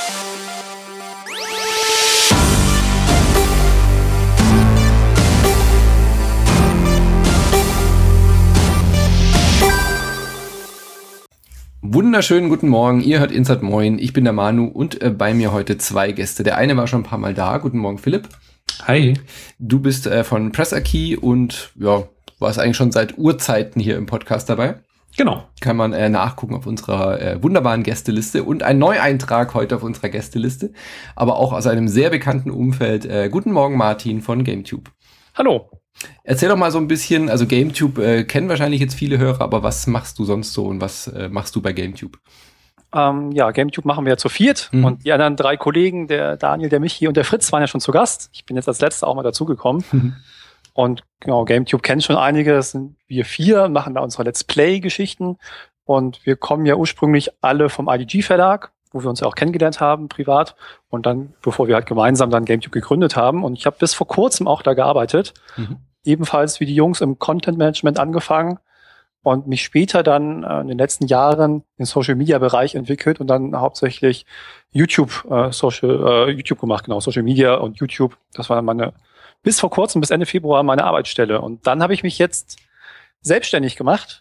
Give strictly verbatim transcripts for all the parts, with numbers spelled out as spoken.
Wunderschönen guten Morgen, ihr hört Inside Moin, ich bin der Manu und äh, bei mir heute zwei Gäste. Der eine war schon ein paar Mal da. Guten Morgen, Philipp. Hi. Du bist äh, von Pressarkey und ja, warst eigentlich schon seit Urzeiten hier im Podcast dabei. Genau. Kann man äh, nachgucken auf unserer äh, wunderbaren Gästeliste und ein Neueintrag heute auf unserer Gästeliste, aber auch aus einem sehr bekannten Umfeld. Äh, guten Morgen, Martin von GameTube. Hallo. Erzähl doch mal so ein bisschen, also GameTube äh, kennen wahrscheinlich jetzt viele Hörer, aber was machst du sonst so und was äh, machst du bei GameTube? Ähm, ja, GameTube machen wir ja zu viert mhm. und die anderen drei Kollegen, der Daniel, der Michi und der Fritz, waren ja schon zu Gast. Ich bin jetzt als Letzter auch mal dazugekommen. Mhm. Und genau, GameTube kennt schon einige, das sind wir vier, machen da unsere Let's Play-Geschichten und wir kommen ja ursprünglich alle vom I D G-Verlag, wo wir uns ja auch kennengelernt haben, privat und dann, bevor wir halt gemeinsam dann GameTube gegründet haben und ich habe bis vor kurzem auch da gearbeitet, mhm. ebenfalls wie die Jungs im Content-Management angefangen und mich später dann äh, in den letzten Jahren im Social-Media-Bereich entwickelt und dann hauptsächlich YouTube, äh, Social, äh, YouTube gemacht, genau, Social Media und YouTube, das war dann meine, bis vor kurzem, bis Ende Februar meine Arbeitsstelle und dann habe ich mich jetzt selbstständig gemacht,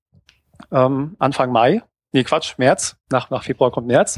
ähm, Anfang Mai, nee Quatsch, März, nach, nach Februar kommt März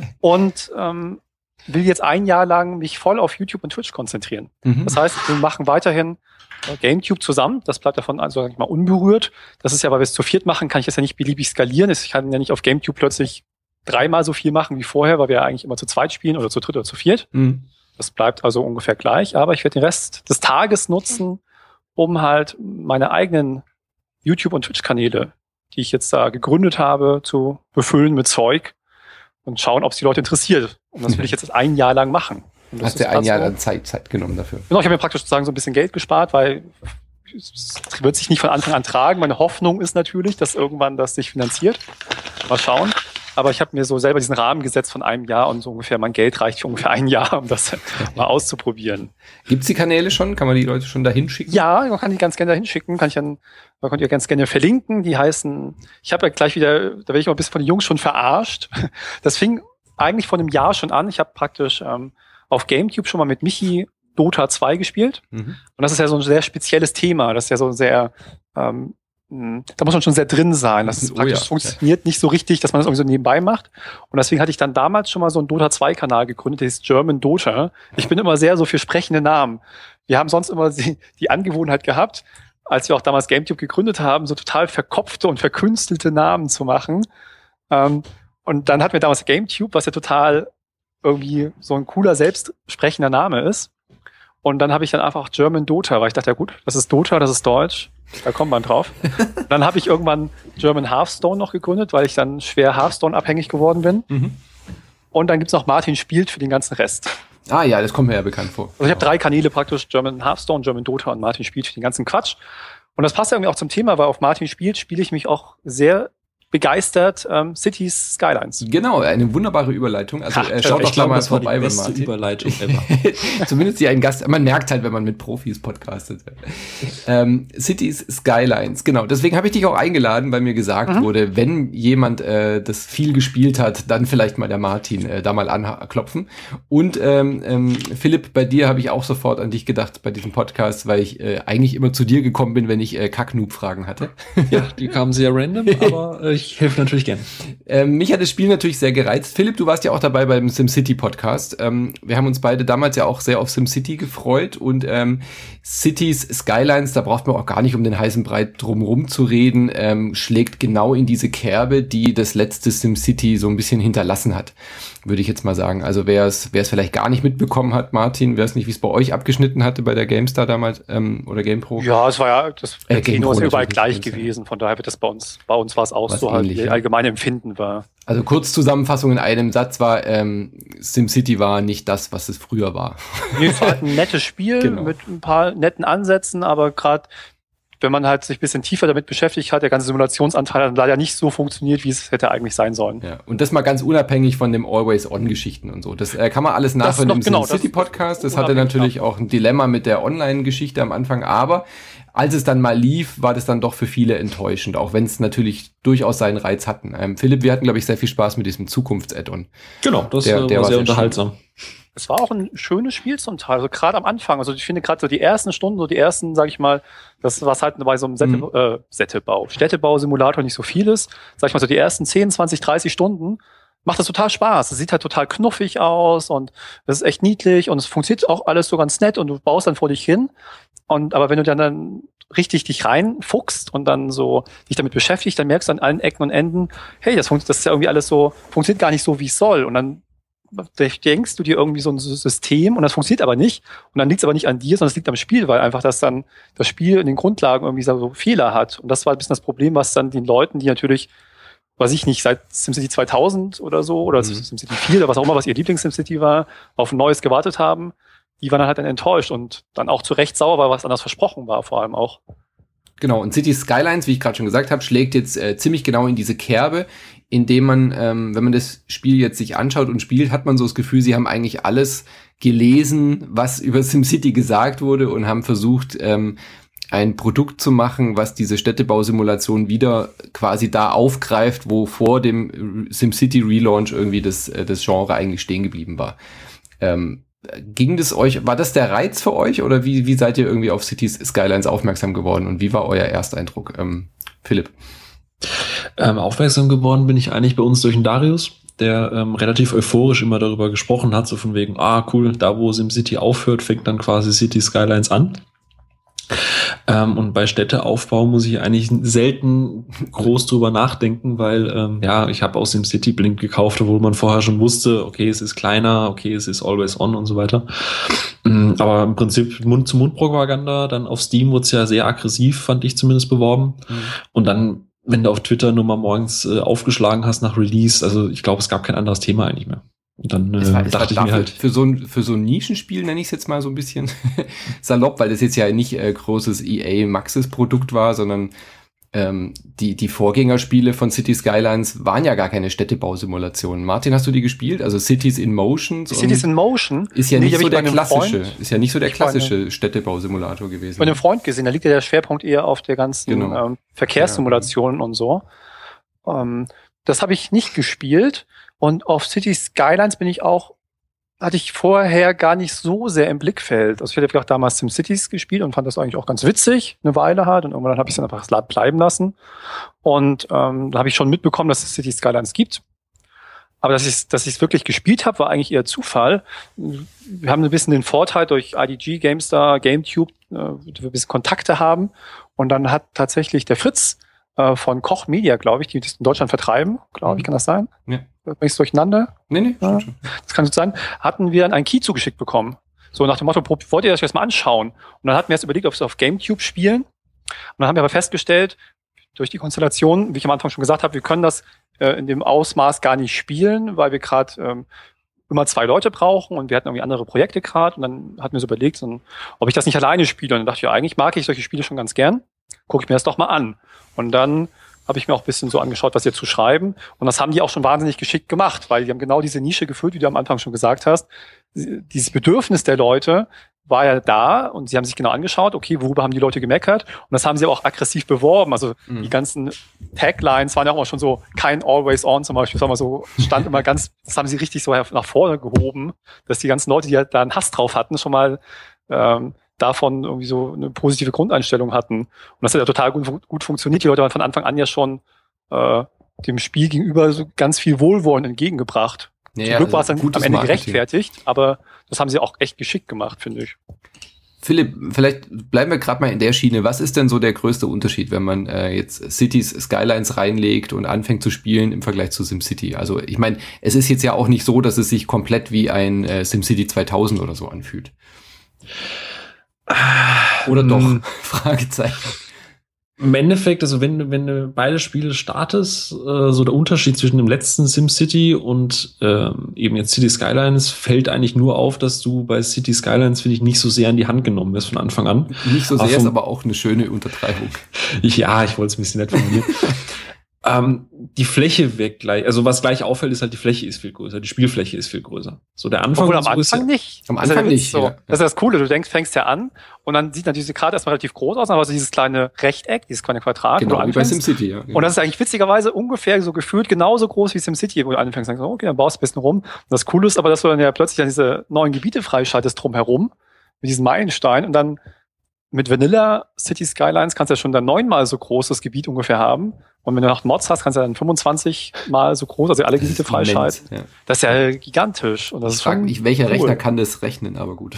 und ähm, will jetzt ein Jahr lang mich voll auf YouTube und Twitch konzentrieren. Mhm. Das heißt, wir machen weiterhin GameTube zusammen, das bleibt davon also sag ich mal unberührt. Das ist ja, weil wir es zu viert machen, kann ich das ja nicht beliebig skalieren. Ich kann ja nicht auf GameTube plötzlich dreimal so viel machen wie vorher, weil wir ja eigentlich immer zu zweit spielen oder zu dritt oder zu viert. Mhm. Das bleibt also ungefähr gleich, aber ich werde den Rest des Tages nutzen, um halt meine eigenen YouTube- und Twitch-Kanäle, die ich jetzt da gegründet habe, zu befüllen mit Zeug und schauen, ob es die Leute interessiert. Und das will ich jetzt ein Jahr lang machen. Und das hast du ein Jahr lang Zeit, Zeit genommen dafür? Genau, ich habe mir praktisch sozusagen so ein bisschen Geld gespart, weil es wird sich nicht von Anfang an tragen. Meine Hoffnung ist natürlich, dass irgendwann das sich finanziert. Mal schauen. Aber ich habe mir so selber diesen Rahmen gesetzt von einem Jahr und so ungefähr mein Geld reicht für ungefähr ein Jahr, um das mal auszuprobieren. Gibt's die Kanäle schon? Kann man die Leute schon dahin schicken? Ja, man kann die ganz gerne dahin schicken. Kann ich dann, man könnt ihr ganz gerne verlinken. Die heißen, ich habe ja gleich wieder, da werde ich mal ein bisschen von den Jungs schon verarscht. Das fing eigentlich vor einem Jahr schon an. Ich habe praktisch ähm, auf GameTube schon mal mit Michi Dota zwei gespielt. Mhm. Und das ist ja so ein sehr spezielles Thema. Das ist ja so sehr, ähm, da muss man schon sehr drin sein. Das ist praktisch, oh ja. funktioniert nicht so richtig, dass man das irgendwie so nebenbei macht. Und deswegen hatte ich dann damals schon mal so einen Dota zwei Kanal gegründet, der ist German Dota. Ich bin immer sehr so für sprechende Namen. Wir haben sonst immer die, die Angewohnheit gehabt, als wir auch damals GameTube gegründet haben, so total verkopfte und verkünstelte Namen zu machen. Ähm, und dann hatten wir damals GameTube, was ja total irgendwie so ein cooler, selbstsprechender Name ist. Und dann habe ich dann einfach German Dota, weil ich dachte, ja gut, das ist Dota, das ist Deutsch, da kommt man drauf. Dann habe ich irgendwann German Hearthstone noch gegründet, weil ich dann schwer Hearthstone-abhängig geworden bin. Mhm. Und dann gibt's noch Martin spielt für den ganzen Rest. Ah ja, das kommt mir ja bekannt vor. Also ich habe drei Kanäle praktisch, German Hearthstone, German Dota und Martin spielt für den ganzen Quatsch. Und das passt ja irgendwie auch zum Thema, weil auf Martin spielt spiele ich mich auch sehr begeistert ähm, Cities Skylines. Genau, eine wunderbare Überleitung. Also Ach, äh, schaut doch da mal vorbei, wenn Martin. Überleitung ever. Zumindest hier ein Gast. Man merkt halt, wenn man mit Profis podcastet. ähm, Cities Skylines, genau. Deswegen habe ich dich auch eingeladen, weil mir gesagt mhm. wurde, wenn jemand äh, das viel gespielt hat, dann vielleicht mal der Martin äh, da mal anklopfen. Und ähm, ähm, Philipp, bei dir habe ich auch sofort an dich gedacht bei diesem Podcast, weil ich äh, eigentlich immer zu dir gekommen bin, wenn ich äh, Kack-Noob-Fragen hatte. Ja, die kamen sehr random, aber äh, ich helfe natürlich gern. Ähm, mich hat das Spiel natürlich sehr gereizt. Philipp, du warst ja auch dabei beim SimCity-Podcast. Ähm, wir haben uns beide damals ja auch sehr auf SimCity gefreut und ähm, Cities Skylines, da braucht man auch gar nicht um den heißen Brei drumherum zu reden, ähm, schlägt genau in diese Kerbe, die das letzte SimCity so ein bisschen hinterlassen hat, würde ich jetzt mal sagen. Also wer es wer es vielleicht gar nicht mitbekommen hat, Martin, wer es nicht, wie es bei euch abgeschnitten hatte bei der GameStar damals ähm, oder GamePro. Ja, es war ja, das äh, Kino ist überall gleich gewesen, von daher wird das bei uns, bei uns war es auch so halt, wie allgemeine Empfinden war. Also Kurzzusammenfassung in einem Satz war, ähm, SimCity war nicht das, was es früher war. Nee, es war halt ein nettes Spiel genau. mit ein paar netten Ansätzen, aber gerade wenn man halt sich ein bisschen tiefer damit beschäftigt hat, der ganze Simulationsanteil hat leider nicht so funktioniert, wie es hätte eigentlich sein sollen. Ja, und das mal ganz unabhängig von dem Always-On-Geschichten und so. Das äh, kann man alles nachhören im genau, SimCity-Podcast. Das, das hatte natürlich auch ein Dilemma mit der Online-Geschichte am Anfang, aber als es dann mal lief, war das dann doch für viele enttäuschend, auch wenn es natürlich durchaus seinen Reiz hatten. Ähm, Philipp, wir hatten, glaube ich, sehr viel Spaß mit diesem Zukunfts-Add-on. Genau, das der, der war, war sehr unterhaltsam. Es war auch ein schönes Spiel zum Teil, also gerade am Anfang. Also ich finde gerade so die ersten Stunden, so die ersten, sag ich mal, das was halt bei so einem Sätte, mhm. äh, Sättebau, Städtebau-Simulator nicht so viel ist, sag ich mal so die ersten zehn, zwanzig, dreißig Stunden macht das total Spaß. Es sieht halt total knuffig aus und es ist echt niedlich und es funktioniert auch alles so ganz nett und du baust dann vor dich hin. Und aber wenn du dann, dann richtig dich reinfuchst und dann so dich damit beschäftigst, dann merkst du an allen Ecken und Enden, hey, das, funkt, das ist ja irgendwie alles so, funktioniert gar nicht so, wie es soll. Und dann denkst du dir irgendwie so ein System und das funktioniert aber nicht. Und dann liegt es aber nicht an dir, sondern es liegt am Spiel, weil einfach das dann das Spiel in den Grundlagen irgendwie so Fehler hat. Und das war ein bisschen das Problem, was dann den Leuten, die natürlich, weiß ich nicht, seit SimCity zweitausend oder so oder mhm. SimCity vier oder was auch immer, was ihr Lieblings-SimCity war, auf ein neues gewartet haben, die waren dann halt dann enttäuscht und dann auch zu Recht sauer, weil was anders versprochen war, vor allem auch. Genau, und Cities Skylines, wie ich gerade schon gesagt habe, schlägt jetzt äh, ziemlich genau in diese Kerbe, indem man, ähm, wenn man das Spiel jetzt sich anschaut und spielt, hat man so das Gefühl, sie haben eigentlich alles gelesen, was über SimCity gesagt wurde und haben versucht, ähm, ein Produkt zu machen, was diese Städtebausimulation wieder quasi da aufgreift, wo vor dem SimCity Relaunch irgendwie das, äh, das Genre eigentlich stehen geblieben war. Ähm, Ging das euch, war das der Reiz für euch oder wie, wie seid ihr irgendwie auf Cities Skylines aufmerksam geworden und wie war euer Ersteindruck, ähm, Philipp? Ähm, aufmerksam geworden bin ich eigentlich bei uns durch den Darius, der ähm, relativ euphorisch immer darüber gesprochen hat, so von wegen, ah cool, da wo SimCity aufhört, fängt dann quasi Cities Skylines an. Ähm, und bei Städteaufbau muss ich eigentlich selten groß drüber nachdenken, weil ähm, ja, ich habe aus dem City blind gekauft, obwohl man vorher schon wusste, okay, es ist kleiner, okay, es ist always on und so weiter. Ähm, aber im Prinzip Mund-zu-Mund-Propaganda, dann auf Steam wurde es ja sehr aggressiv, fand ich zumindest, beworben. Mhm. Und dann, wenn du auf Twitter nur mal morgens äh, aufgeschlagen hast nach Release, also ich glaube, es gab kein anderes Thema eigentlich mehr. Und dann äh, war, dachte ich mir halt, für so ein für so ein Nischenspiel nenne ich es jetzt mal so ein bisschen salopp, weil das jetzt ja nicht äh, großes E A Maxis Produkt war, sondern ähm, die die Vorgängerspiele von Cities Skylines waren ja gar keine Städtebausimulationen. Martin, hast du die gespielt? Also Cities in Motion. Cities in Motion ist ja nee, nicht so der klassische, Freund, ist ja nicht so der klassische Städtebausimulator gewesen. Bei einem Freund gesehen, da liegt ja der Schwerpunkt eher auf der ganzen genau. ähm, Verkehrssimulationen ja. und so. Ähm, das habe ich nicht gespielt. Und auf Cities Skylines bin ich auch, hatte ich vorher gar nicht so sehr im Blickfeld. Also ich hatte vielleicht damals SimCities gespielt und fand das eigentlich auch ganz witzig, eine Weile halt. Und irgendwann habe ich es dann einfach bleiben lassen. Und ähm, da habe ich schon mitbekommen, dass es Cities Skylines gibt. Aber dass ich dass ich es wirklich gespielt habe, war eigentlich eher Zufall. Wir haben ein bisschen den Vorteil durch I D G, GameStar, GameTube, äh, wir ein bisschen Kontakte haben. Und dann hat tatsächlich der Fritz von Koch Media, glaube ich, die das in Deutschland vertreiben, glaube ich, kann das sein? Ja. Bring ich es durcheinander? Nee, nee, ja. schon. Das kann gut sein. Hatten wir einen Key zugeschickt bekommen. So nach dem Motto, wollt ihr das jetzt mal anschauen? Und dann hatten wir erst überlegt, ob wir es auf GameTube spielen. Und dann haben wir aber festgestellt, durch die Konstellation, wie ich am Anfang schon gesagt habe, wir können das äh, in dem Ausmaß gar nicht spielen, weil wir gerade ähm, immer zwei Leute brauchen und wir hatten irgendwie andere Projekte gerade. Und dann hatten wir so überlegt, so, ob ich das nicht alleine spiele. Und dann dachte ich, ja, eigentlich mag ich solche Spiele schon ganz gern. Gucke ich mir das doch mal an. Und dann habe ich mir auch ein bisschen so angeschaut, was sie zu schreiben. Und das haben die auch schon wahnsinnig geschickt gemacht, weil die haben genau diese Nische gefüllt, wie du am Anfang schon gesagt hast. Dieses Bedürfnis der Leute war ja da und sie haben sich genau angeschaut, okay, worüber haben die Leute gemeckert? Und das haben sie auch aggressiv beworben. Also mhm. die ganzen Taglines waren ja auch immer schon so, kein Always On zum Beispiel. Das war immer so, stand immer ganz, das haben sie richtig so nach vorne gehoben, dass die ganzen Leute, die halt da einen Hass drauf hatten, schon mal ähm, davon irgendwie so eine positive Grundeinstellung hatten. Und das hat ja total gut, gut funktioniert. Die Leute haben von Anfang an ja schon äh, dem Spiel gegenüber so ganz viel Wohlwollen entgegengebracht. Ja, Zum Glück also war es dann am Ende Marketing. gerechtfertigt, aber das haben sie auch echt geschickt gemacht, finde ich. Philipp, vielleicht bleiben wir gerade mal in der Schiene. Was ist denn so der größte Unterschied, wenn man äh, jetzt Cities Skylines reinlegt und anfängt zu spielen im Vergleich zu SimCity? Also ich meine, es ist jetzt ja auch nicht so, dass es sich komplett wie ein äh, SimCity zweitausend oder so anfühlt. Oder doch? Fragezeichen. Im Endeffekt, also wenn, wenn du beide Spiele startest, äh, so der Unterschied zwischen dem letzten SimCity und äh, eben jetzt City Skylines fällt eigentlich nur auf, dass du bei City Skylines, finde ich, nicht so sehr in die Hand genommen wirst von Anfang an. Nicht so sehr, aber vom, ist aber auch eine schöne Untertreibung. Ich, ja, ich wollte es ein bisschen nett formulieren. Ähm, die Fläche wirkt gleich, also was gleich auffällt, ist halt, die Fläche ist viel größer, die Spielfläche ist viel größer. So der Anfang. Obwohl am Anfang nicht. Am Anfang nicht. So. Ja. Das ist das Coole, du denkst, fängst ja an und dann sieht natürlich diese Karte erstmal relativ groß aus, aber so dieses kleine Rechteck, dieses kleine Quadrat. Genau, wie bei SimCity, ja. Genau. Und das ist eigentlich witzigerweise ungefähr so gefühlt genauso groß wie SimCity, wo du anfängst und sagst, okay, dann baust du ein bisschen rum. Und das Coole ist aber, dass du dann ja plötzlich dann diese neuen Gebiete freischaltest drumherum, mit diesem Meilenstein und dann mit Vanilla City Skylines kannst du ja schon dann neunmal so großes Gebiet ungefähr haben. Und wenn du noch Mods hast, kannst du dann fünfundzwanzig mal so groß, also alle das Gebiete freischalten. Ja. Das ist ja gigantisch. Und das ich ist frage mich, welcher cool. Rechner kann das rechnen, aber gut.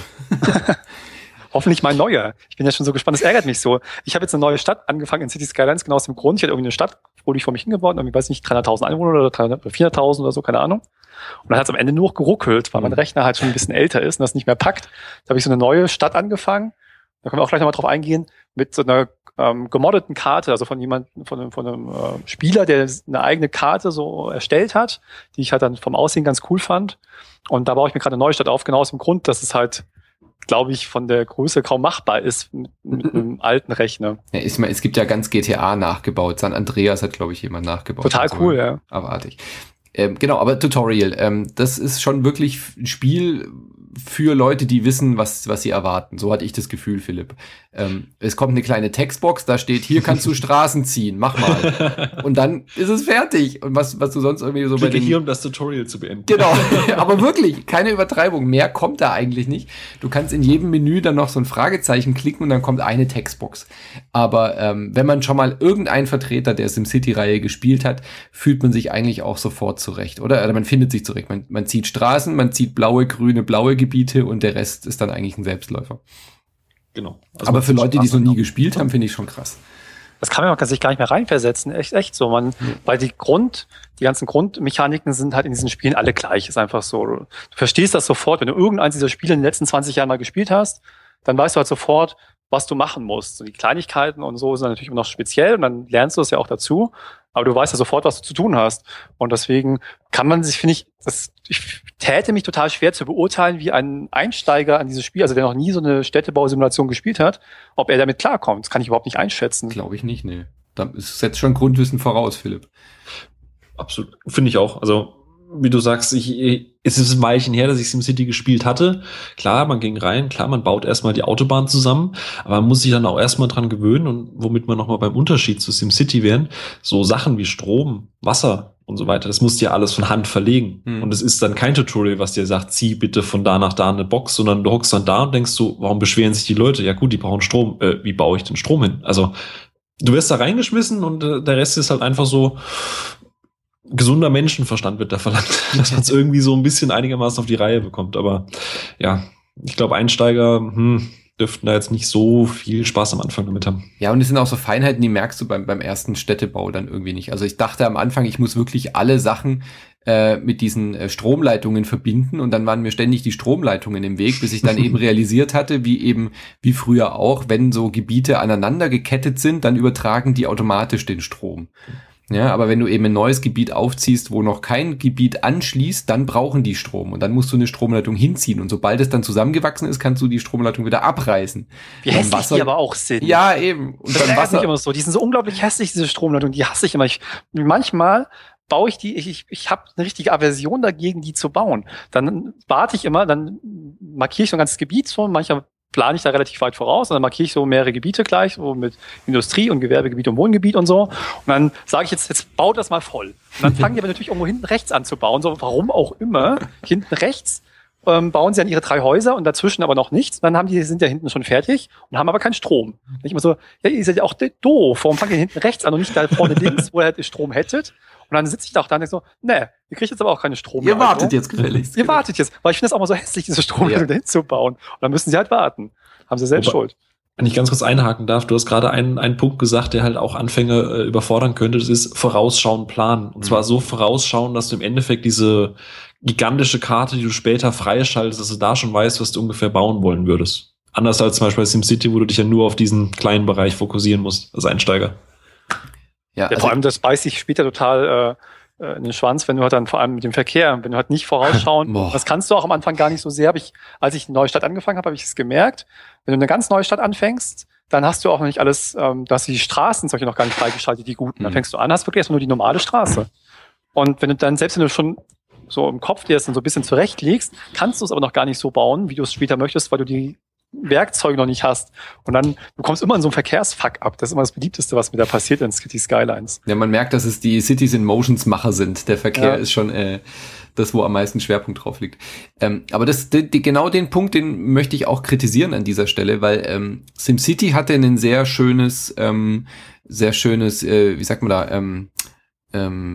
Hoffentlich mein neuer. Ich bin ja schon so gespannt, das ärgert mich so. Ich habe jetzt eine neue Stadt angefangen in City Skylines, genau aus dem Grund. Ich hatte irgendwie eine Stadt, wurde ich vor mich hingebaut, irgendwie, weiß nicht, dreihunderttausend Einwohner oder dreihundert oder vierhunderttausend oder so, keine Ahnung. Und dann hat es am Ende nur noch geruckelt, weil mein Rechner halt schon ein bisschen älter ist und das nicht mehr packt. Da habe ich so eine neue Stadt angefangen. Da können wir auch gleich nochmal drauf eingehen, mit so einer ähm, gemoddeten Karte, also von jemandem, von einem, von einem äh, Spieler, der eine eigene Karte so erstellt hat, die ich halt dann vom Aussehen ganz cool fand. Und da baue ich mir gerade eine neue Stadt auf, genau aus dem Grund, dass es halt, glaube ich, von der Größe kaum machbar ist mit, mit einem alten Rechner. Ja, ist mal, es gibt ja ganz G T A nachgebaut. San Andreas hat, glaube ich, jemand nachgebaut. Total cool, ja. Abartig. Ähm, genau, aber Tutorial, ähm, das ist schon wirklich ein Spiel für Leute, die wissen, was was sie erwarten. So hatte ich das Gefühl, Philipp. Ähm, es kommt eine kleine Textbox, da steht, hier kannst du Straßen ziehen, mach mal. Und dann ist es fertig. Und was was du sonst irgendwie so Klicke bei den... hier, um das Tutorial zu beenden. Genau, aber wirklich, keine Übertreibung. Mehr kommt da eigentlich nicht. Du kannst in jedem Menü dann noch so ein Fragezeichen klicken und dann kommt eine Textbox. Aber ähm, wenn man schon mal irgendeinen Vertreter der SimCity-Reihe gespielt hat, fühlt man sich eigentlich auch sofort zurecht, oder? Also man findet sich zurecht. Man, man zieht Straßen, man zieht blaue, grüne, blaue Gebiete und der Rest ist dann eigentlich ein Selbstläufer. Genau. Also aber für Leute, die es noch nie gespielt haben, finde ich schon krass. Das kann man sich gar nicht mehr reinversetzen. Echt, echt so. Man, mhm. weil die Grund, die ganzen Grundmechaniken sind halt in diesen Spielen alle gleich. Ist einfach so. Du verstehst das sofort. Wenn du irgendeins dieser Spiele in den letzten zwanzig Jahren mal gespielt hast, dann weißt du halt sofort, was du machen musst. Und die Kleinigkeiten und so sind natürlich immer noch speziell und dann lernst du es ja auch dazu. Aber du weißt ja sofort, was du zu tun hast. Und deswegen kann man sich, finde ich, das, ich täte mich total schwer zu beurteilen, wie ein Einsteiger an dieses Spiel, also der noch nie so eine Städtebausimulation gespielt hat, ob er damit klarkommt. Das kann ich überhaupt nicht einschätzen. Glaube ich nicht, nee. Da setzt schon Grundwissen voraus, Philipp. Absolut. Finde ich auch. Also, wie du sagst, ich, es ist ein Weilchen her, dass ich SimCity gespielt hatte. Klar, man ging rein, klar, man baut erstmal die Autobahn zusammen, aber man muss sich dann auch erstmal dran gewöhnen und womit wir nochmal beim Unterschied zu SimCity wären, so Sachen wie Strom, Wasser und so weiter, das musst du ja alles von Hand verlegen. Hm. Und es ist dann kein Tutorial, was dir sagt, zieh bitte von da nach da eine Box, sondern du hockst dann da und denkst so, warum beschweren sich die Leute? Ja gut, die brauchen Strom. Äh, wie baue ich den Strom hin? Also, du wirst da reingeschmissen und äh, der Rest ist halt einfach so, gesunder Menschenverstand wird da verlangt, dass man es irgendwie so ein bisschen einigermaßen auf die Reihe bekommt. Aber ja, ich glaube, Einsteiger hm, dürften da jetzt nicht so viel Spaß am Anfang damit haben. Ja, und es sind auch so Feinheiten, die merkst du beim, beim ersten Städtebau dann irgendwie nicht. Also ich dachte am Anfang, ich muss wirklich alle Sachen äh, mit diesen äh, Stromleitungen verbinden und dann waren mir ständig die Stromleitungen im Weg, bis ich dann eben realisiert hatte, wie eben, wie früher auch, wenn so Gebiete aneinander gekettet sind, dann übertragen die automatisch den Strom. Ja, aber wenn du eben ein neues Gebiet aufziehst, wo noch kein Gebiet anschließt, dann brauchen die Strom und dann musst du eine Stromleitung hinziehen und sobald es dann zusammengewachsen ist, kannst du die Stromleitung wieder abreißen. Wie beim hässlich Wasser, die aber auch sind. Ja, eben. Und das beim Wasser mich immer so. Die sind so unglaublich hässlich, diese Stromleitung. Die hasse ich immer. Ich, manchmal baue ich die, ich, ich, ich habe eine richtige Aversion dagegen, die zu bauen. Dann warte ich immer, dann markiere ich so ein ganzes Gebiet so, manchmal plane ich da relativ weit voraus und dann markiere ich so mehrere Gebiete gleich, so mit Industrie- und Gewerbegebiet und Wohngebiet und so. Und dann sage ich jetzt, jetzt baut das mal voll. Und dann fangen die aber natürlich irgendwo hinten rechts an zu bauen, so warum auch immer. Hinten rechts ähm, bauen sie dann ihre drei Häuser und dazwischen aber noch nichts. Und dann haben die, sind ja hinten schon fertig und haben aber keinen Strom. Und ich immer so, ja, ihr seid ja auch doof. Warum fangt ihr hinten rechts an und nicht da vorne links, wo ihr halt Strom hättet? Und dann sitze ich da auch da und denke so, ne, ihr kriegt jetzt aber auch keine Strom. Ihr wartet jetzt gefälligst. Ihr wartet jetzt, weil ich finde es auch mal so hässlich, diese Stromleitung ja. dahin zu bauen. Und dann müssen sie halt warten. Haben sie selbst Aber, Schuld. Wenn ich ganz kurz einhaken darf, du hast gerade einen, einen Punkt gesagt, der halt auch Anfänger äh, überfordern könnte, das ist Vorausschauen, planen. Und mhm. zwar so vorausschauen, dass du im Endeffekt diese gigantische Karte, die du später freischaltest, dass du da schon weißt, was du ungefähr bauen wollen würdest. Anders als zum Beispiel bei SimCity, wo du dich ja nur auf diesen kleinen Bereich fokussieren musst, als Einsteiger. Ja, ja also vor allem, das beißt sich später total äh, in den Schwanz, wenn du halt dann vor allem mit dem Verkehr, wenn du halt nicht vorausschauen, das kannst du auch am Anfang gar nicht so sehr. Hab ich, als ich eine neue Stadt angefangen habe, habe ich es gemerkt, wenn du eine ganz neue Stadt anfängst, dann hast du auch noch nicht alles, ähm, dass die Straßen solche noch gar nicht freigeschaltet, die guten. Mhm. Dann fängst du an, hast wirklich erstmal nur die normale Straße. Und wenn du dann, selbst wenn du schon so im Kopf dir das dann so ein bisschen zurechtlegst, kannst du es aber noch gar nicht so bauen, wie du es später möchtest, weil du die Werkzeuge noch nicht hast. Und dann, du kommst immer in so einen Verkehrsfuck ab. Das ist immer das Beliebteste, was mir da passiert in City Skylines. Ja, man merkt, dass es die Cities in Motions Macher sind. Der Verkehr ja. ist schon äh, das, wo am meisten Schwerpunkt drauf liegt. Ähm, aber das, die, die, genau den Punkt, den möchte ich auch kritisieren an dieser Stelle, weil ähm, SimCity hatte ein sehr schönes, ähm, sehr schönes, äh, wie sagt man da, ähm, ähm,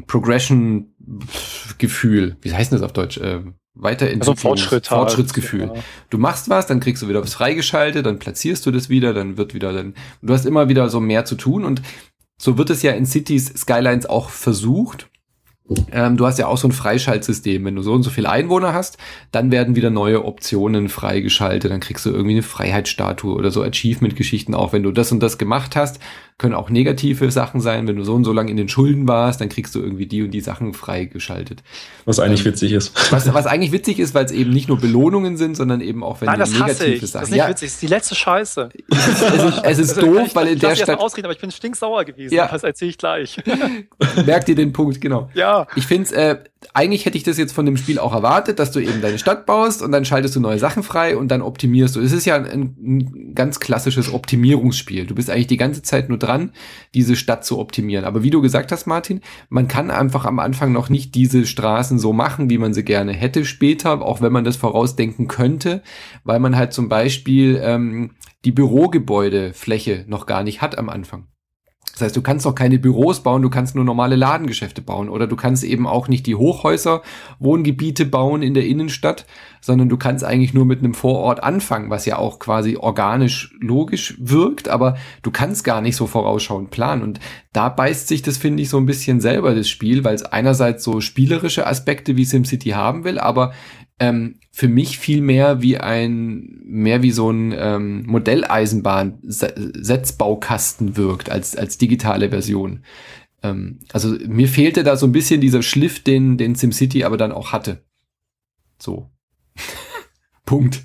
Progression-Gefühl. Wie heißt das auf Deutsch? Ähm, Weiterentwicklung, also Fortschritt Fortschrittsgefühl. Ja. Du machst was, dann kriegst du wieder was freigeschaltet, dann platzierst du das wieder, dann wird wieder, dann, du hast immer wieder so mehr zu tun und so wird es ja in Cities Skylines auch versucht. Ähm, du hast ja auch so ein Freischaltsystem. Wenn du so und so viele Einwohner hast, dann werden wieder neue Optionen freigeschaltet. Dann kriegst du irgendwie eine Freiheitsstatue oder so Achievement-Geschichten auch. Wenn du das und das gemacht hast, können auch negative Sachen sein. Wenn du so und so lange in den Schulden warst, dann kriegst du irgendwie die und die Sachen freigeschaltet. Was eigentlich ähm, witzig ist. Was, was eigentlich witzig ist, weil es eben nicht nur Belohnungen sind, sondern eben auch, wenn Nein, du das negative hasse ich. Sachen. Das ist nicht ja. witzig, das ist die letzte Scheiße. Es ist, es ist, es ist also, doof, ich, weil in ich der Stadt... Stadt... ausreden, aber ich bin stinksauer gewesen. Ja. Das erzähle ich gleich. Merkt ihr den Punkt, genau. Ja. Ich finde es, äh, eigentlich hätte ich das jetzt von dem Spiel auch erwartet, dass du eben deine Stadt baust und dann schaltest du neue Sachen frei und dann optimierst du. Es ist ja ein, ein ganz klassisches Optimierungsspiel. Du bist eigentlich die ganze Zeit nur dran, diese Stadt zu optimieren. Aber wie du gesagt hast, Martin, man kann einfach am Anfang noch nicht diese Straßen so machen, wie man sie gerne hätte später, auch wenn man das vorausdenken könnte, weil man halt zum Beispiel ähm, die Bürogebäudefläche noch gar nicht hat am Anfang. Das heißt, du kannst auch keine Büros bauen, du kannst nur normale Ladengeschäfte bauen oder du kannst eben auch nicht die Hochhäuser, Wohngebiete bauen in der Innenstadt, sondern du kannst eigentlich nur mit einem Vorort anfangen, was ja auch quasi organisch logisch wirkt, aber du kannst gar nicht so vorausschauend planen und da beißt sich das, finde ich, so ein bisschen selber das Spiel, weil es einerseits so spielerische Aspekte wie SimCity haben will, aber ähm, für mich viel mehr wie ein, mehr wie so ein ähm, Modelleisenbahn-Setzbaukasten wirkt als als digitale Version. Ähm, also mir fehlte da so ein bisschen dieser Schliff, den den SimCity aber dann auch hatte. So. Punkt.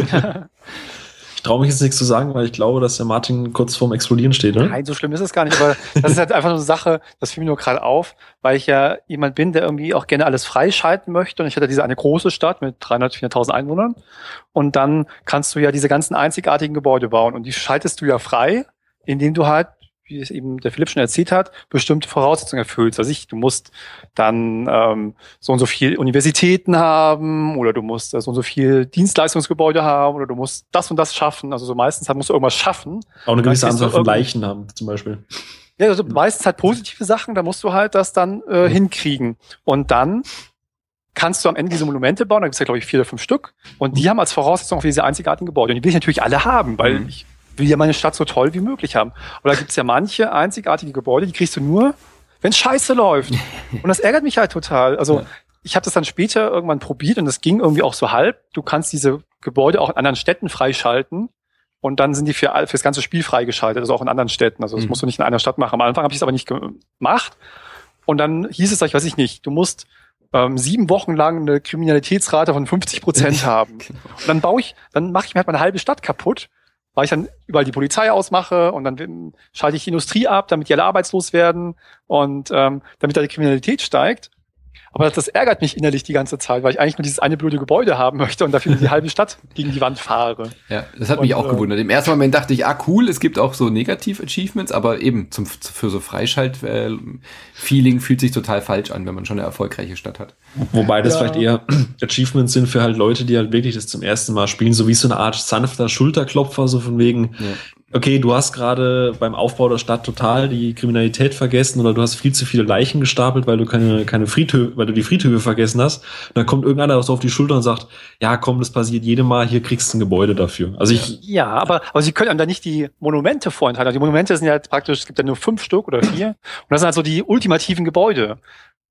Ich traue mich jetzt nichts zu sagen, weil ich glaube, dass der Martin kurz vorm Explodieren steht, ne? Nein, so schlimm ist es gar nicht, aber das ist halt einfach nur eine Sache, das fiel mir nur gerade auf, weil ich ja jemand bin, der irgendwie auch gerne alles freischalten möchte und ich hatte diese eine große Stadt mit dreihundert, vierhunderttausend Einwohnern und dann kannst du ja diese ganzen einzigartigen Gebäude bauen und die schaltest du ja frei, indem du halt, wie es eben der Philipp schon erzählt hat, bestimmte Voraussetzungen erfüllst. Also ich, du musst dann ähm, so und so viel Universitäten haben oder du musst äh, so und so viel Dienstleistungsgebäude haben oder du musst das und das schaffen. Also so meistens halt musst du irgendwas schaffen. Auch eine gewisse Anzahl von Leichen haben, zum Beispiel. Ja, also meistens halt positive Sachen, da musst du halt das dann äh, mhm. hinkriegen. Und dann kannst du am Ende diese Monumente bauen, da gibt es ja, glaube ich, vier oder fünf Stück. Und die haben als Voraussetzung für diese einzigartigen Gebäude. Und die will ich natürlich alle haben, weil mhm. ich will ja meine Stadt so toll wie möglich haben. Aber da gibt's ja manche einzigartige Gebäude, die kriegst du nur, wenn Scheiße läuft. Und das ärgert mich halt total. Also ja. ich habe das dann später irgendwann probiert und das ging irgendwie auch so halb. Du kannst diese Gebäude auch in anderen Städten freischalten und dann sind die für, für das ganze Spiel freigeschaltet, also auch in anderen Städten. Also das mhm. musst du nicht in einer Stadt machen. Am Anfang habe ich es aber nicht gemacht. Und dann hieß es, ich weiß ich nicht, du musst ähm, sieben Wochen lang eine Kriminalitätsrate von fünfzig Prozent haben. Genau. Und dann baue ich, dann mache ich mir halt meine halbe Stadt kaputt, weil ich dann überall die Polizei ausmache und dann schalte ich die Industrie ab, damit die alle arbeitslos werden und ähm, damit da die Kriminalität steigt. Aber das ärgert mich innerlich die ganze Zeit, weil ich eigentlich nur dieses eine blöde Gebäude haben möchte und dafür die halbe Stadt gegen die Wand fahre. Ja, das hat und, mich auch äh, gewundert. Im ersten Moment dachte ich, ah cool, es gibt auch so Negativ-Achievements, aber eben zum, für so Freischalt-Feeling fühlt sich total falsch an, wenn man schon eine erfolgreiche Stadt hat. Wobei das ja. vielleicht eher Achievements sind für halt Leute, die halt wirklich das zum ersten Mal spielen, so wie so eine Art sanfter Schulterklopfer, so von wegen, ja. okay, du hast gerade beim Aufbau der Stadt total die Kriminalität vergessen oder du hast viel zu viele Leichen gestapelt, weil du keine, keine Friedhöfe, weil du die Friedhöfe vergessen hast. Und dann kommt irgendeiner so auf die Schulter und sagt, ja komm, das passiert jedem Mal, hier kriegst du ein Gebäude dafür. Also ich. Ja, aber, aber sie können einem da nicht die Monumente vorenthalten. Die Monumente sind ja praktisch, es gibt ja nur fünf Stück oder vier. Und das sind halt so die ultimativen Gebäude.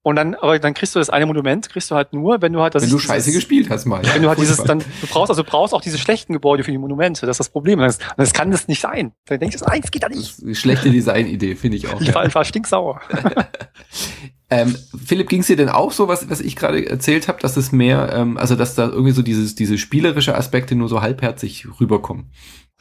Und dann, aber dann kriegst du das eine Monument, kriegst du halt nur, wenn du halt das. Wenn du Scheiße dieses, gespielt hast, mal. Wenn du halt dieses, dann, du brauchst, also du brauchst auch diese schlechten Gebäude für die Monumente. Das ist das Problem. Und das, und das kann das nicht sein. Dann denkst du, eins geht da nicht. Das ist eine schlechte Designidee, finde ich auch. Ich war, ich war stinksauer. ähm, Philipp, ging es dir denn auch so, was, was ich gerade erzählt habe, dass es mehr, ähm, also dass da irgendwie so dieses, diese spielerische Aspekte nur so halbherzig rüberkommen?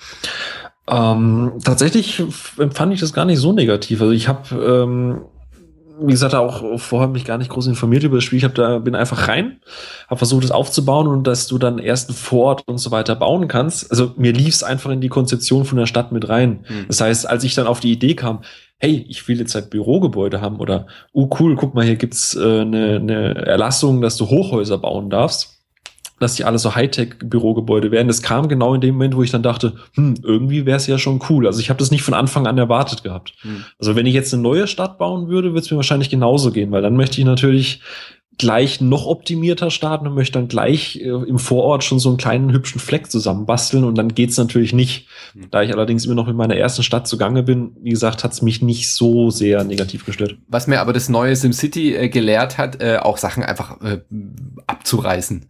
Ähm, tatsächlich empfand ich das gar nicht so negativ. Also ich habe, ähm, wie gesagt, auch vorher mich gar nicht groß informiert über das Spiel. Ich hab da, bin einfach rein, habe versucht, es aufzubauen und dass du dann erst einen Vorort und so weiter bauen kannst. Also mir lief es einfach in die Konzeption von der Stadt mit rein. Mhm. Das heißt, als ich dann auf die Idee kam, hey, ich will jetzt halt Bürogebäude haben oder, oh cool, guck mal, hier gibt's äh, eine, eine Erlassung, dass du Hochhäuser bauen darfst, dass die alle so Hightech-Bürogebäude werden. Das kam genau in dem Moment, wo ich dann dachte, hm, irgendwie wäre es ja schon cool. Also ich habe das nicht von Anfang an erwartet gehabt. Hm. Also wenn ich jetzt eine neue Stadt bauen würde, würde es mir wahrscheinlich genauso gehen, weil dann möchte ich natürlich gleich noch optimierter starten und möchte dann gleich äh, im Vorort schon so einen kleinen hübschen Fleck zusammenbasteln und dann geht's natürlich nicht. Mhm. Da ich allerdings immer noch in meiner ersten Stadt zugange bin, wie gesagt, hat's mich nicht so sehr negativ gestört. Was mir aber das neue SimCity äh, gelehrt hat, äh, auch Sachen einfach äh, abzureißen.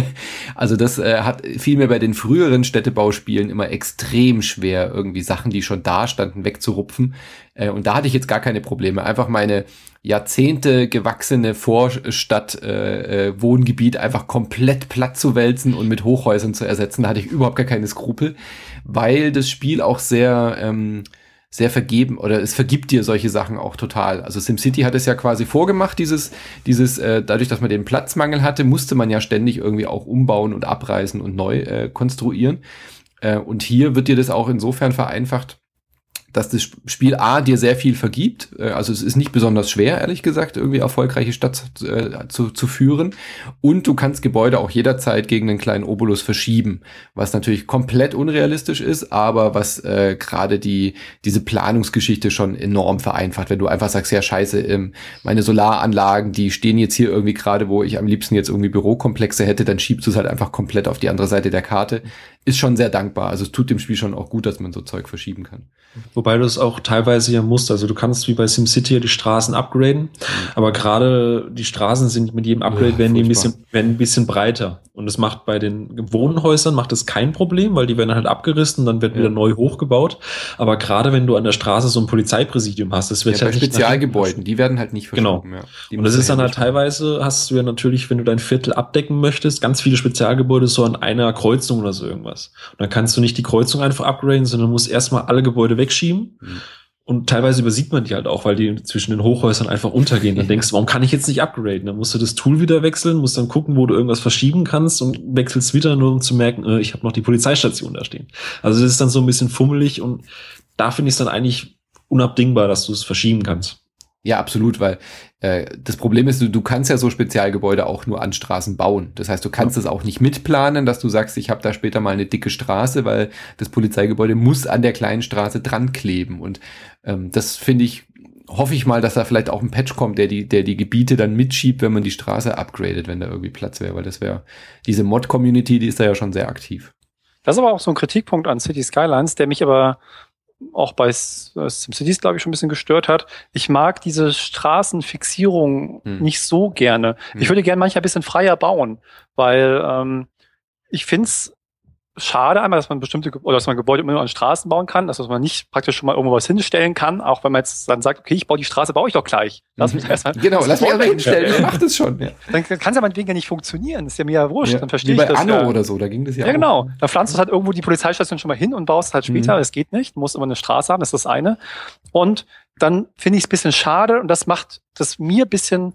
Also das äh, hat fiel mir bei den früheren Städtebauspielen immer extrem schwer, irgendwie Sachen, die schon da standen, wegzurupfen. Äh, und da hatte ich jetzt gar keine Probleme. Einfach meine Jahrzehnte gewachsene Vorstadt äh, äh, Wohngebiet einfach komplett platt zu wälzen und mit Hochhäusern zu ersetzen, da hatte ich überhaupt gar keine Skrupel, weil das Spiel auch sehr ähm, sehr vergeben oder es vergibt dir solche Sachen auch total. Also SimCity hat es ja quasi vorgemacht, dieses dieses äh, dadurch, dass man den Platzmangel hatte, musste man ja ständig irgendwie auch umbauen und abreißen und neu äh, konstruieren. Äh, und hier wird dir das auch insofern vereinfacht, dass das Spiel A dir sehr viel vergibt. Also es ist nicht besonders schwer, ehrlich gesagt, irgendwie erfolgreiche Stadt äh, zu, zu führen. Und du kannst Gebäude auch jederzeit gegen einen kleinen Obolus verschieben, was natürlich komplett unrealistisch ist, aber was äh, gerade die diese Planungsgeschichte schon enorm vereinfacht. Wenn du einfach sagst, ja scheiße, ähm, meine Solaranlagen, die stehen jetzt hier irgendwie gerade, wo ich am liebsten jetzt irgendwie Bürokomplexe hätte, dann schiebst du es halt einfach komplett auf die andere Seite der Karte. Ist schon sehr dankbar. Also es tut dem Spiel schon auch gut, dass man so Zeug verschieben kann. Wobei du es auch teilweise ja musst. Also du kannst wie bei SimCity ja die Straßen upgraden, mhm. aber gerade die Straßen sind mit jedem Upgrade ja, werden die ein bisschen, werden ein bisschen breiter. Und das macht bei den Wohnhäusern macht das kein Problem, weil die werden halt abgerissen, dann wird ja. wieder neu hochgebaut. Aber gerade wenn du an der Straße so ein Polizeipräsidium hast, das wird ja, halt bei Spezialgebäuden, die werden halt nicht verschoben. Genau. Ja. Und das ist dann halt teilweise, hast du ja natürlich, wenn du dein Viertel abdecken möchtest, ganz viele Spezialgebäude so an einer Kreuzung oder so irgendwas. Und dann kannst du nicht die Kreuzung einfach upgraden, sondern musst erstmal alle Gebäude wegschieben. Mhm. Und teilweise übersieht man die halt auch, weil die zwischen den Hochhäusern einfach untergehen. Dann denkst du, warum kann ich jetzt nicht upgraden? Dann musst du das Tool wieder wechseln, musst dann gucken, wo du irgendwas verschieben kannst und wechselst wieder, nur um zu merken, äh, ich habe noch die Polizeistation da stehen. Also das ist dann so ein bisschen fummelig und da finde ich es dann eigentlich unabdingbar, dass du es verschieben kannst. Ja, absolut, weil äh, das Problem ist, du, du kannst ja so Spezialgebäude auch nur an Straßen bauen. Das heißt, du kannst es ja. auch nicht mitplanen, dass du sagst, ich habe da später mal eine dicke Straße, weil das Polizeigebäude muss an der kleinen Straße dran kleben. Und ähm, das finde ich, hoffe ich mal, dass da vielleicht auch ein Patch kommt, der die, der die Gebiete dann mitschiebt, wenn man die Straße upgradet, wenn da irgendwie Platz wäre, weil das wäre, diese Mod-Community, die ist da ja schon sehr aktiv. Das ist aber auch so ein Kritikpunkt an City Skylines, der mich aber auch bei SimCities, glaube ich, schon ein bisschen gestört hat. Ich mag diese Straßenfixierung hm. nicht so gerne. Hm. Ich würde gerne manchmal ein bisschen freier bauen, weil ähm, ich finde es schade einmal, dass man bestimmte Ge- oder dass man Gebäude immer nur an Straßen bauen kann, dass man nicht praktisch schon mal irgendwo was hinstellen kann, auch wenn man jetzt dann sagt, okay, ich baue die Straße, baue ich doch gleich. Lass mich erstmal. Genau, lass mich erstmal hinstellen, ja. ich mach das schon. Ja. Dann kann es ja meinetwegen ja nicht funktionieren, das ist ja mir ja wurscht, ja. dann verstehe ich das. das. Wie bei Anno ja. oder so, da ging das ja Ja, auch. genau. Da pflanzt du halt irgendwo die Polizeistation schon mal hin und baust halt später, mhm. das geht nicht, du musst immer eine Straße haben, das ist das eine. Und dann finde ich es ein bisschen schade und das macht das mir ein bisschen,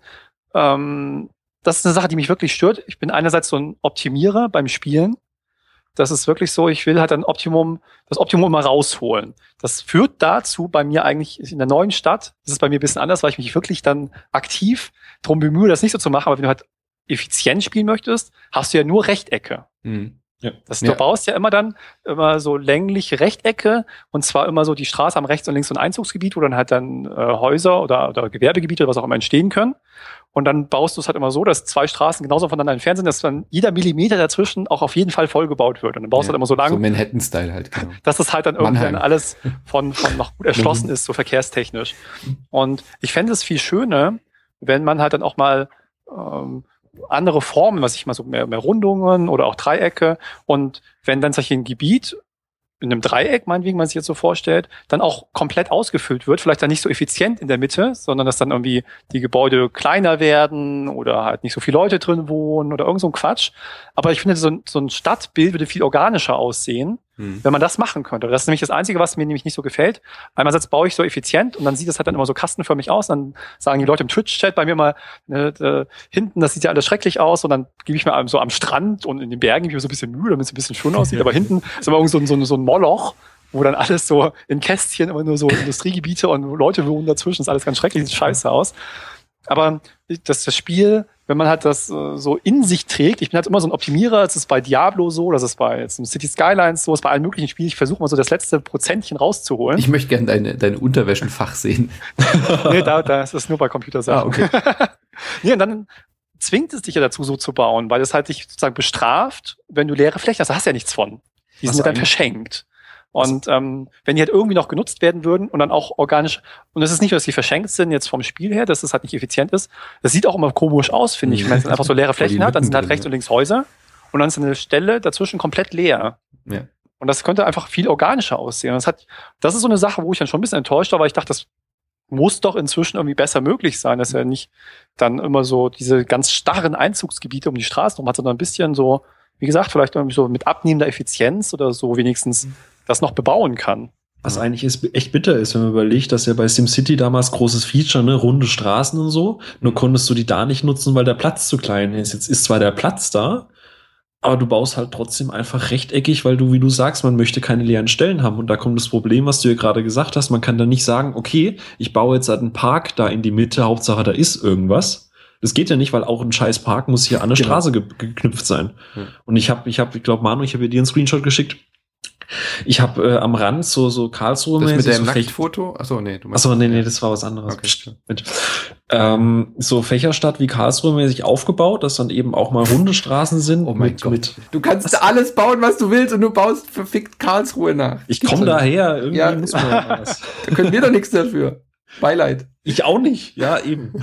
ähm, das ist eine Sache, die mich wirklich stört. Ich bin einerseits so ein Optimierer beim Spielen. Das ist wirklich so, ich will halt ein Optimum, das Optimum immer rausholen. Das führt dazu bei mir eigentlich in der neuen Stadt, das ist bei mir ein bisschen anders, weil ich mich wirklich dann aktiv drum bemühe, das nicht so zu machen, aber wenn du halt effizient spielen möchtest, hast du ja nur Rechtecke. Mhm. Ja. Das, du ja. baust ja immer dann immer so längliche Rechtecke und zwar immer so die Straße am rechts und links so ein Einzugsgebiet, wo dann halt dann äh, Häuser oder, oder Gewerbegebiete oder was auch immer entstehen können. Und dann baust du es halt immer so, dass zwei Straßen genauso voneinander entfernt sind, dass dann jeder Millimeter dazwischen auch auf jeden Fall vollgebaut wird. Und dann baust du ja, halt immer so lang. So Manhattan-Style halt, genau. Dass es halt dann irgendwann alles von, von noch gut erschlossen ist, so verkehrstechnisch. Und ich fände es viel schöner, wenn man halt dann auch mal ähm, andere Formen, was ich mal so mehr, mehr Rundungen oder auch Dreiecke und wenn dann solch ein Gebiet in einem Dreieck, meinetwegen man sich jetzt so vorstellt, dann auch komplett ausgefüllt wird, vielleicht dann nicht so effizient in der Mitte, sondern dass dann irgendwie die Gebäude kleiner werden oder halt nicht so viele Leute drin wohnen oder irgend so ein Quatsch. Aber ich finde, so ein, so ein Stadtbild würde viel organischer aussehen, hm. wenn man das machen könnte. Das ist nämlich das Einzige, was mir nämlich nicht so gefällt. Einerseits baue ich so effizient und dann sieht es halt dann immer so kastenförmig aus. Dann sagen die Leute im Twitch-Chat bei mir mal, ne, äh, hinten, das sieht ja alles schrecklich aus und dann gebe ich mir so am Strand und in den Bergen gebe ich mir so ein bisschen Mühe, damit es ein bisschen schön aussieht. Aber hinten ist immer irgend so ein, so ein, so ein Moloch, wo dann alles so in Kästchen immer nur so Industriegebiete und Leute wohnen dazwischen. Das ist alles ganz schrecklich, sieht scheiße aus. Aber das, das Spiel, wenn man halt das äh, so in sich trägt, ich bin halt immer so ein Optimierer, das ist bei Diablo so, das ist bei jetzt City Skylines so, das ist bei allen möglichen Spielen, ich versuche mal so das letzte Prozentchen rauszuholen. Ich möchte gerne deine, dein Unterwäschenfach sehen. Nee, da, da ist es nur bei Computersachen. Ah, okay. Nee, und dann zwingt es dich ja dazu, so zu bauen, weil es halt dich sozusagen bestraft, wenn du leere Flächen hast, da hast du ja nichts von. Die sind ja dann verschenkt. Und ähm, wenn die halt irgendwie noch genutzt werden würden und dann auch organisch, und es ist nicht, dass die verschenkt sind jetzt vom Spiel her, dass es halt nicht effizient ist, das sieht auch immer komisch aus, finde ich. Wenn man einfach so leere Flächen hat, dann sind halt rechts und links Häuser und dann ist eine Stelle dazwischen komplett leer. Ja. Und das könnte einfach viel organischer aussehen. Und das hat, das ist so eine Sache, wo ich dann schon ein bisschen enttäuscht war, weil ich dachte, das muss doch inzwischen irgendwie besser möglich sein, dass er nicht dann immer so diese ganz starren Einzugsgebiete um die Straßen rum hat, sondern ein bisschen so, wie gesagt, vielleicht irgendwie so mit abnehmender Effizienz oder so wenigstens das noch bebauen kann. Was eigentlich ist, echt bitter ist, wenn man überlegt, dass ja bei SimCity damals großes Feature, ne, runde Straßen und so, nur konntest du die da nicht nutzen, weil der Platz zu klein ist. Jetzt ist zwar der Platz da, aber du baust halt trotzdem einfach rechteckig, weil du, wie du sagst, man möchte keine leeren Stellen haben. Und da kommt das Problem, was du ja gerade gesagt hast, man kann da nicht sagen, okay, ich baue jetzt halt einen Park da in die Mitte, Hauptsache da ist irgendwas. Das geht ja nicht, weil auch ein scheiß Park muss hier an der genau. Straße ge- geknüpft sein. Hm. Und ich habe, ich habe, ich glaube, Manu, ich habe dir einen Screenshot geschickt. Ich habe äh, am Rand so so Karlsruhe das mit dem so Nacktfoto. Achso, nee, du meinst. Achso, nee, nee, das war was anderes. Okay. Mit, ähm, so Fächerstadt wie Karlsruhe mäßig aufgebaut, dass dann eben auch mal runde Straßen sind. Oh mein mit, Gott. Mit, du kannst was? alles bauen, was du willst, und du baust verfickt Karlsruhe nach. Ich komme daher, irgendwie ja. muss man was. Da können wir doch nichts dafür. Beileid. Ich auch nicht, ja, eben.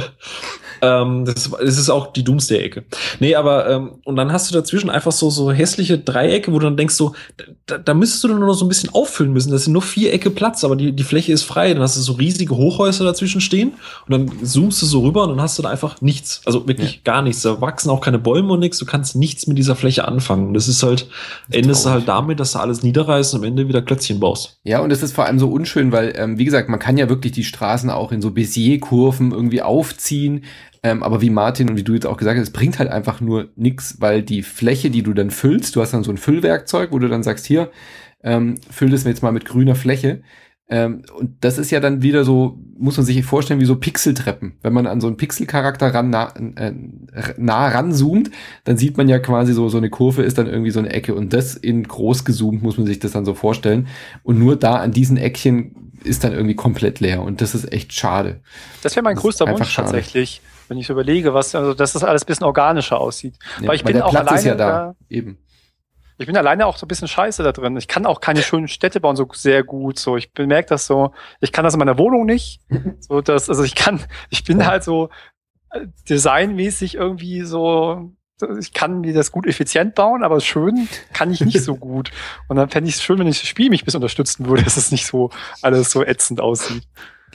ähm, das, das ist auch die Doomsday-Ecke. Nee, aber, ähm, und dann hast du dazwischen einfach so, so hässliche Dreiecke, wo du dann denkst, so, da, da müsstest du dann nur noch so ein bisschen auffüllen müssen. Das sind nur vier Ecke Platz, aber die, die Fläche ist frei. Dann hast du so riesige Hochhäuser dazwischen stehen und dann zoomst du so rüber und dann hast du da einfach nichts. Also wirklich ja. gar nichts. Da wachsen auch keine Bäume und nichts. Du kannst nichts mit dieser Fläche anfangen. Das ist halt, endest du halt damit, dass du alles niederreißt und am Ende wieder Klötzchen baust. Ja, und es ist vor allem so unschön, weil, ähm, wie gesagt, man kann ja wirklich die Straßen auch in so Bézier-Kurven irgendwie aufziehen. Ähm, aber wie Martin und wie du jetzt auch gesagt hast, es bringt halt einfach nur nix, weil die Fläche, die du dann füllst, du hast dann so ein Füllwerkzeug, wo du dann sagst, hier, ähm, füll das jetzt mal mit grüner Fläche. Ähm, und das ist ja dann wieder so, muss man sich vorstellen, wie so Pixeltreppen. Wenn man an so einen Pixelcharakter ran, nah, äh, nah ranzoomt, dann sieht man ja quasi so, so eine Kurve ist dann irgendwie so eine Ecke. Und das in groß gezoomt muss man sich das dann so vorstellen. Und nur da an diesen Eckchen ist dann irgendwie komplett leer. Und das ist echt schade. Das wäre mein das größter Wunsch schade. tatsächlich. Wenn ich so überlege, was, also, dass das alles ein bisschen organischer aussieht. Ja, weil ich weil bin der auch Platz alleine ist ja da. da. Eben. Ich bin alleine auch so ein bisschen scheiße da drin. Ich kann auch keine schönen Städte bauen so sehr gut. So, ich bemerke das so. Ich kann das in meiner Wohnung nicht. So, dass, also ich kann, ich bin halt so designmäßig irgendwie so. Ich kann mir das gut effizient bauen, aber schön kann ich nicht so gut. Und dann fände ich es schön, wenn ich das Spiel mich ein bisschen unterstützen würde, dass es nicht so alles so ätzend aussieht.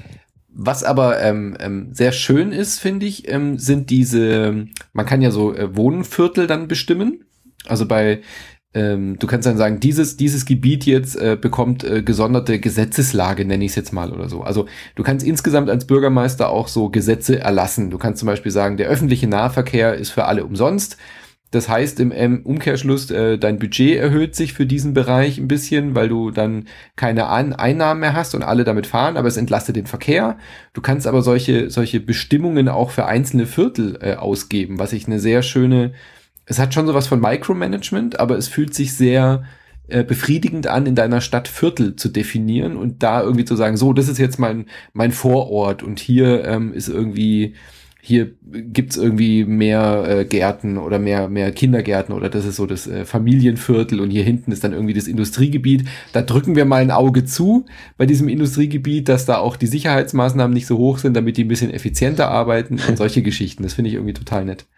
Was aber ähm, ähm, sehr schön ist, finde ich, ähm, sind diese, man kann ja so äh, Wohnviertel dann bestimmen. Also bei, ähm, du kannst dann sagen, dieses dieses Gebiet jetzt äh, bekommt äh, gesonderte Gesetzeslage, nenne ich es jetzt mal oder so. Also du kannst insgesamt als Bürgermeister auch so Gesetze erlassen. Du kannst zum Beispiel sagen, der öffentliche Nahverkehr ist für alle umsonst. Das heißt im ähm, Umkehrschluss, äh, dein Budget erhöht sich für diesen Bereich ein bisschen, weil du dann keine An- Einnahmen mehr hast und alle damit fahren, aber es entlastet den Verkehr. Du kannst aber solche solche Bestimmungen auch für einzelne Viertel äh, ausgeben, was ich eine sehr schöne, es hat schon sowas von Micromanagement, aber es fühlt sich sehr äh, befriedigend an, in deiner Stadt Viertel zu definieren und da irgendwie zu sagen, so, das ist jetzt mein mein Vorort und hier ähm, ist irgendwie hier gibt's irgendwie mehr äh, Gärten oder mehr mehr Kindergärten oder das ist so das äh, Familienviertel und hier hinten ist dann irgendwie das Industriegebiet. Da drücken wir mal ein Auge zu bei diesem Industriegebiet, dass da auch die Sicherheitsmaßnahmen nicht so hoch sind, damit die ein bisschen effizienter arbeiten und solche Geschichten. Das finde ich irgendwie total nett.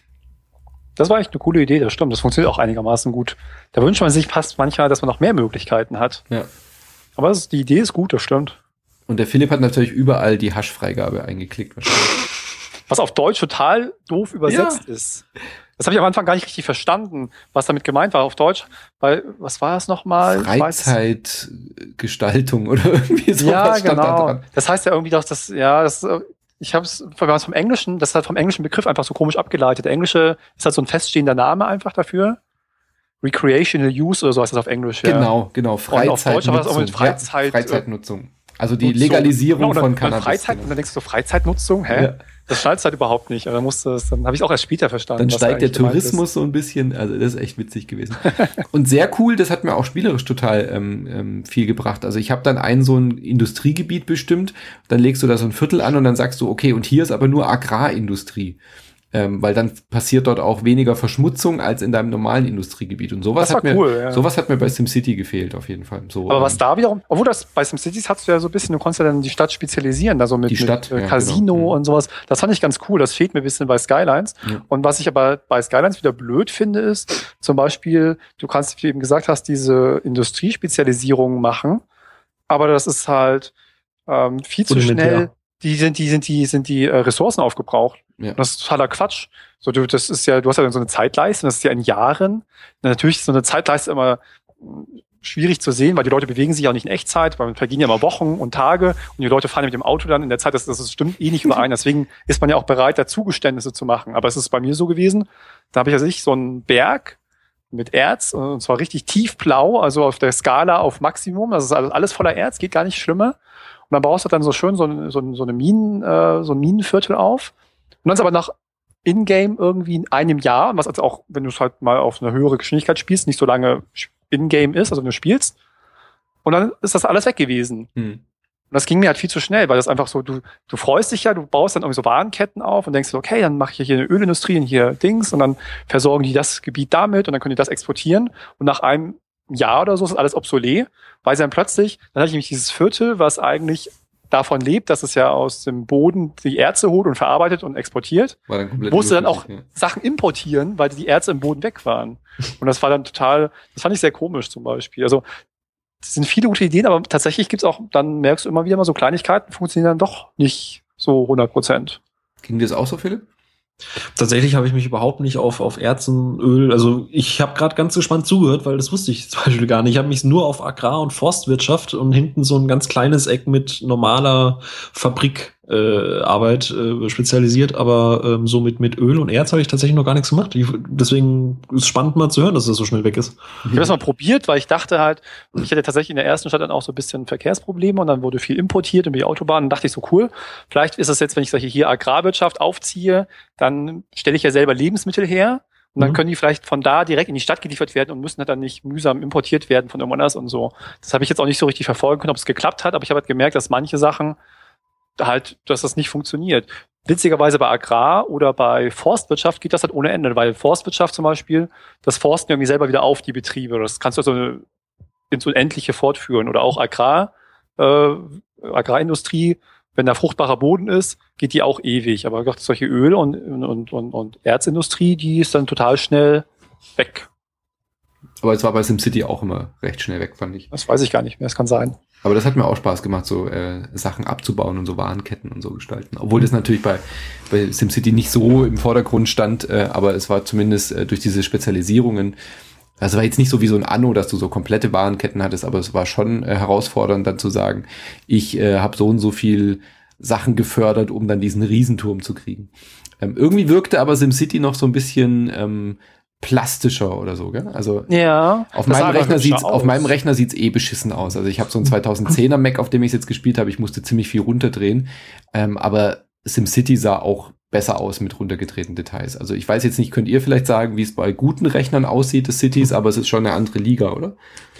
Das war echt eine coole Idee, das stimmt. Das funktioniert auch einigermaßen gut. Da wünscht man sich fast manchmal, dass man noch mehr Möglichkeiten hat. Ja. Aber das, die Idee ist gut, das stimmt. Und der Philipp hat natürlich überall die Hash-Freigabe eingeklickt wahrscheinlich. Was auf Deutsch total doof übersetzt Ja. ist. Das habe ich am Anfang gar nicht richtig verstanden, was damit gemeint war auf Deutsch. Weil, was war das nochmal? Freizeitgestaltung oder irgendwie so. Ja, stand da genau. dran. Das heißt ja irgendwie, dass das, ja, das, ich habe es vom Englischen, das hat vom englischen Begriff einfach so komisch abgeleitet. Der Englische ist halt so ein feststehender Name einfach dafür. Recreational Use oder so heißt das auf Englisch. Ja. Genau, genau. Freizeitnutzung. Freizeitnutzung. Freizeit, ja, Freizeitnutzung. Also die Nutzung. Legalisierung Genau, und dann, von Cannabis. Freizeit, genau. und dann denkst du so, Freizeitnutzung, hä? Ja. Das schnallst halt überhaupt nicht. Und dann musste es, dann habe ich es auch erst später verstanden. Dann was steigt der eigentlich gemeint Tourismus so ein bisschen, also das ist echt witzig gewesen. Und sehr cool, das hat mir auch spielerisch total ähm, ähm, viel gebracht. Also ich habe dann ein so ein Industriegebiet bestimmt, dann legst du da so ein Viertel an und dann sagst du, okay, und hier ist aber nur Agrarindustrie. Ähm, weil dann passiert dort auch weniger Verschmutzung als in deinem normalen Industriegebiet. Und sowas Das war hat mir, cool, ja. sowas hat mir bei SimCity gefehlt, auf jeden Fall. So, Aber was ähm, da wiederum, obwohl das bei SimCities hast du ja so ein bisschen, du konntest ja dann die Stadt spezialisieren, da so mit, Die Stadt, mit äh, ja, Casino genau. und sowas. Das fand ich ganz cool. Das fehlt mir ein bisschen bei Skylines. Ja. Und was ich aber bei Skylines wieder blöd finde, ist zum Beispiel, du kannst, wie du eben gesagt hast, diese Industriespezialisierung machen, aber das ist halt ähm, viel zu Rudimentär. schnell. Die sind die sind die sind die äh, Ressourcen aufgebraucht. Ja. Und das ist totaler Quatsch. So, du, das ist ja, du hast ja so eine Zeitleiste, und das ist ja in Jahren. Und natürlich ist so eine Zeitleiste immer mh, schwierig zu sehen, weil die Leute bewegen sich auch nicht in Echtzeit, weil man vergehen ja immer Wochen und Tage und die Leute fahren ja mit dem Auto dann in der Zeit, das, das stimmt eh nicht überein. Deswegen ist man ja auch bereit, da Zugeständnisse zu machen. Aber es ist bei mir so gewesen, da habe ich also ich so einen Berg mit Erz, und zwar richtig tiefblau, also auf der Skala auf Maximum. Das ist alles, alles voller Erz, geht gar nicht schlimmer. Und dann baust du dann so schön so, eine, so, eine, so eine Minen, äh, so ein Minenviertel auf. Und dann ist aber nach In-Game irgendwie in einem Jahr, was also auch, wenn du es halt mal auf eine höhere Geschwindigkeit spielst, nicht so lange In-Game ist, also wenn du spielst. Und dann ist das alles weg gewesen. Hm. Und das ging mir halt viel zu schnell, weil das einfach so, du, du freust dich ja, du baust dann irgendwie so Warenketten auf und denkst, okay, dann mache ich hier eine Ölindustrie und hier Dings und dann versorgen die das Gebiet damit und dann können die das exportieren. Und nach einem Jahr oder so ist alles obsolet, weil sie dann plötzlich, dann hatte ich nämlich dieses Viertel, was eigentlich davon lebt, dass es ja aus dem Boden die Erze holt und verarbeitet und exportiert, War dann komplett musste dann auch überflüssig, ja. Sachen importieren, weil die Erze im Boden weg waren. Und das war dann total, das fand ich sehr komisch zum Beispiel. Also das sind viele gute Ideen, aber tatsächlich gibt's auch, dann merkst du immer wieder mal so Kleinigkeiten, funktionieren dann doch nicht so hundert Prozent. Ging dir das auch so, Philipp? Tatsächlich habe ich mich überhaupt nicht auf, auf Erzen, Öl, also ich habe gerade ganz gespannt zugehört, weil das wusste ich zum Beispiel gar nicht. Ich habe mich nur auf Agrar- und Forstwirtschaft und hinten so ein ganz kleines Eck mit normaler Fabrikarbeit äh, Arbeit, äh, spezialisiert, aber ähm, so mit, mit Öl und Erz habe ich tatsächlich noch gar nichts gemacht. Ich, deswegen ist es spannend mal zu hören, dass das so schnell weg ist. Ich habe das mal probiert, weil ich dachte halt, ich hatte tatsächlich in der ersten Stadt dann auch so ein bisschen Verkehrsprobleme und dann wurde viel importiert über die Autobahn. Und dachte ich so, cool, vielleicht ist es jetzt, wenn ich solche hier Agrarwirtschaft aufziehe, dann stelle ich ja selber Lebensmittel her und dann Mhm. können die vielleicht von da direkt in die Stadt geliefert werden und müssen halt dann nicht mühsam importiert werden von irgendwo anders und so. Das habe ich jetzt auch nicht so richtig verfolgen können, ob es geklappt hat, aber ich habe halt gemerkt, dass manche Sachen halt, dass das nicht funktioniert. Witzigerweise bei Agrar oder bei Forstwirtschaft geht das halt ohne Ende, weil Forstwirtschaft zum Beispiel, das forsten irgendwie selber wieder auf, die Betriebe. Das kannst du also ins Unendliche fortführen. Oder auch Agrar, äh, Agrarindustrie, wenn da fruchtbarer Boden ist, geht die auch ewig. Aber solche Öl- und, und, und, und Erzindustrie, die ist dann total schnell weg. Aber es war bei SimCity auch immer recht schnell weg, fand ich. Das weiß ich gar nicht mehr, das kann sein. Aber das hat mir auch Spaß gemacht, so äh, Sachen abzubauen und so Warenketten und so gestalten. Obwohl das natürlich bei, bei SimCity nicht so im Vordergrund stand, äh, aber es war zumindest äh, durch diese Spezialisierungen, also war jetzt nicht so wie so ein Anno, dass du so komplette Warenketten hattest, aber es war schon äh, herausfordernd dann zu sagen, ich äh, habe so und so viel Sachen gefördert, um dann diesen Riesenturm zu kriegen. Ähm, irgendwie wirkte aber SimCity noch so ein bisschen ähm, plastischer oder so, gell? Also Ja. auf das sah meinem, aber Rechner hübscher sieht's, auf aus. meinem Rechner sieht's eh beschissen aus. Also ich habe so einen zweitausendzehner Mac, auf dem ich jetzt gespielt habe. Ich musste ziemlich viel runterdrehen. Ähm, aber SimCity sah auch besser aus mit runtergedrehten Details. Also ich weiß jetzt nicht, könnt ihr vielleicht sagen, wie es bei guten Rechnern aussieht, des Cities, aber es ist schon eine andere Liga, oder?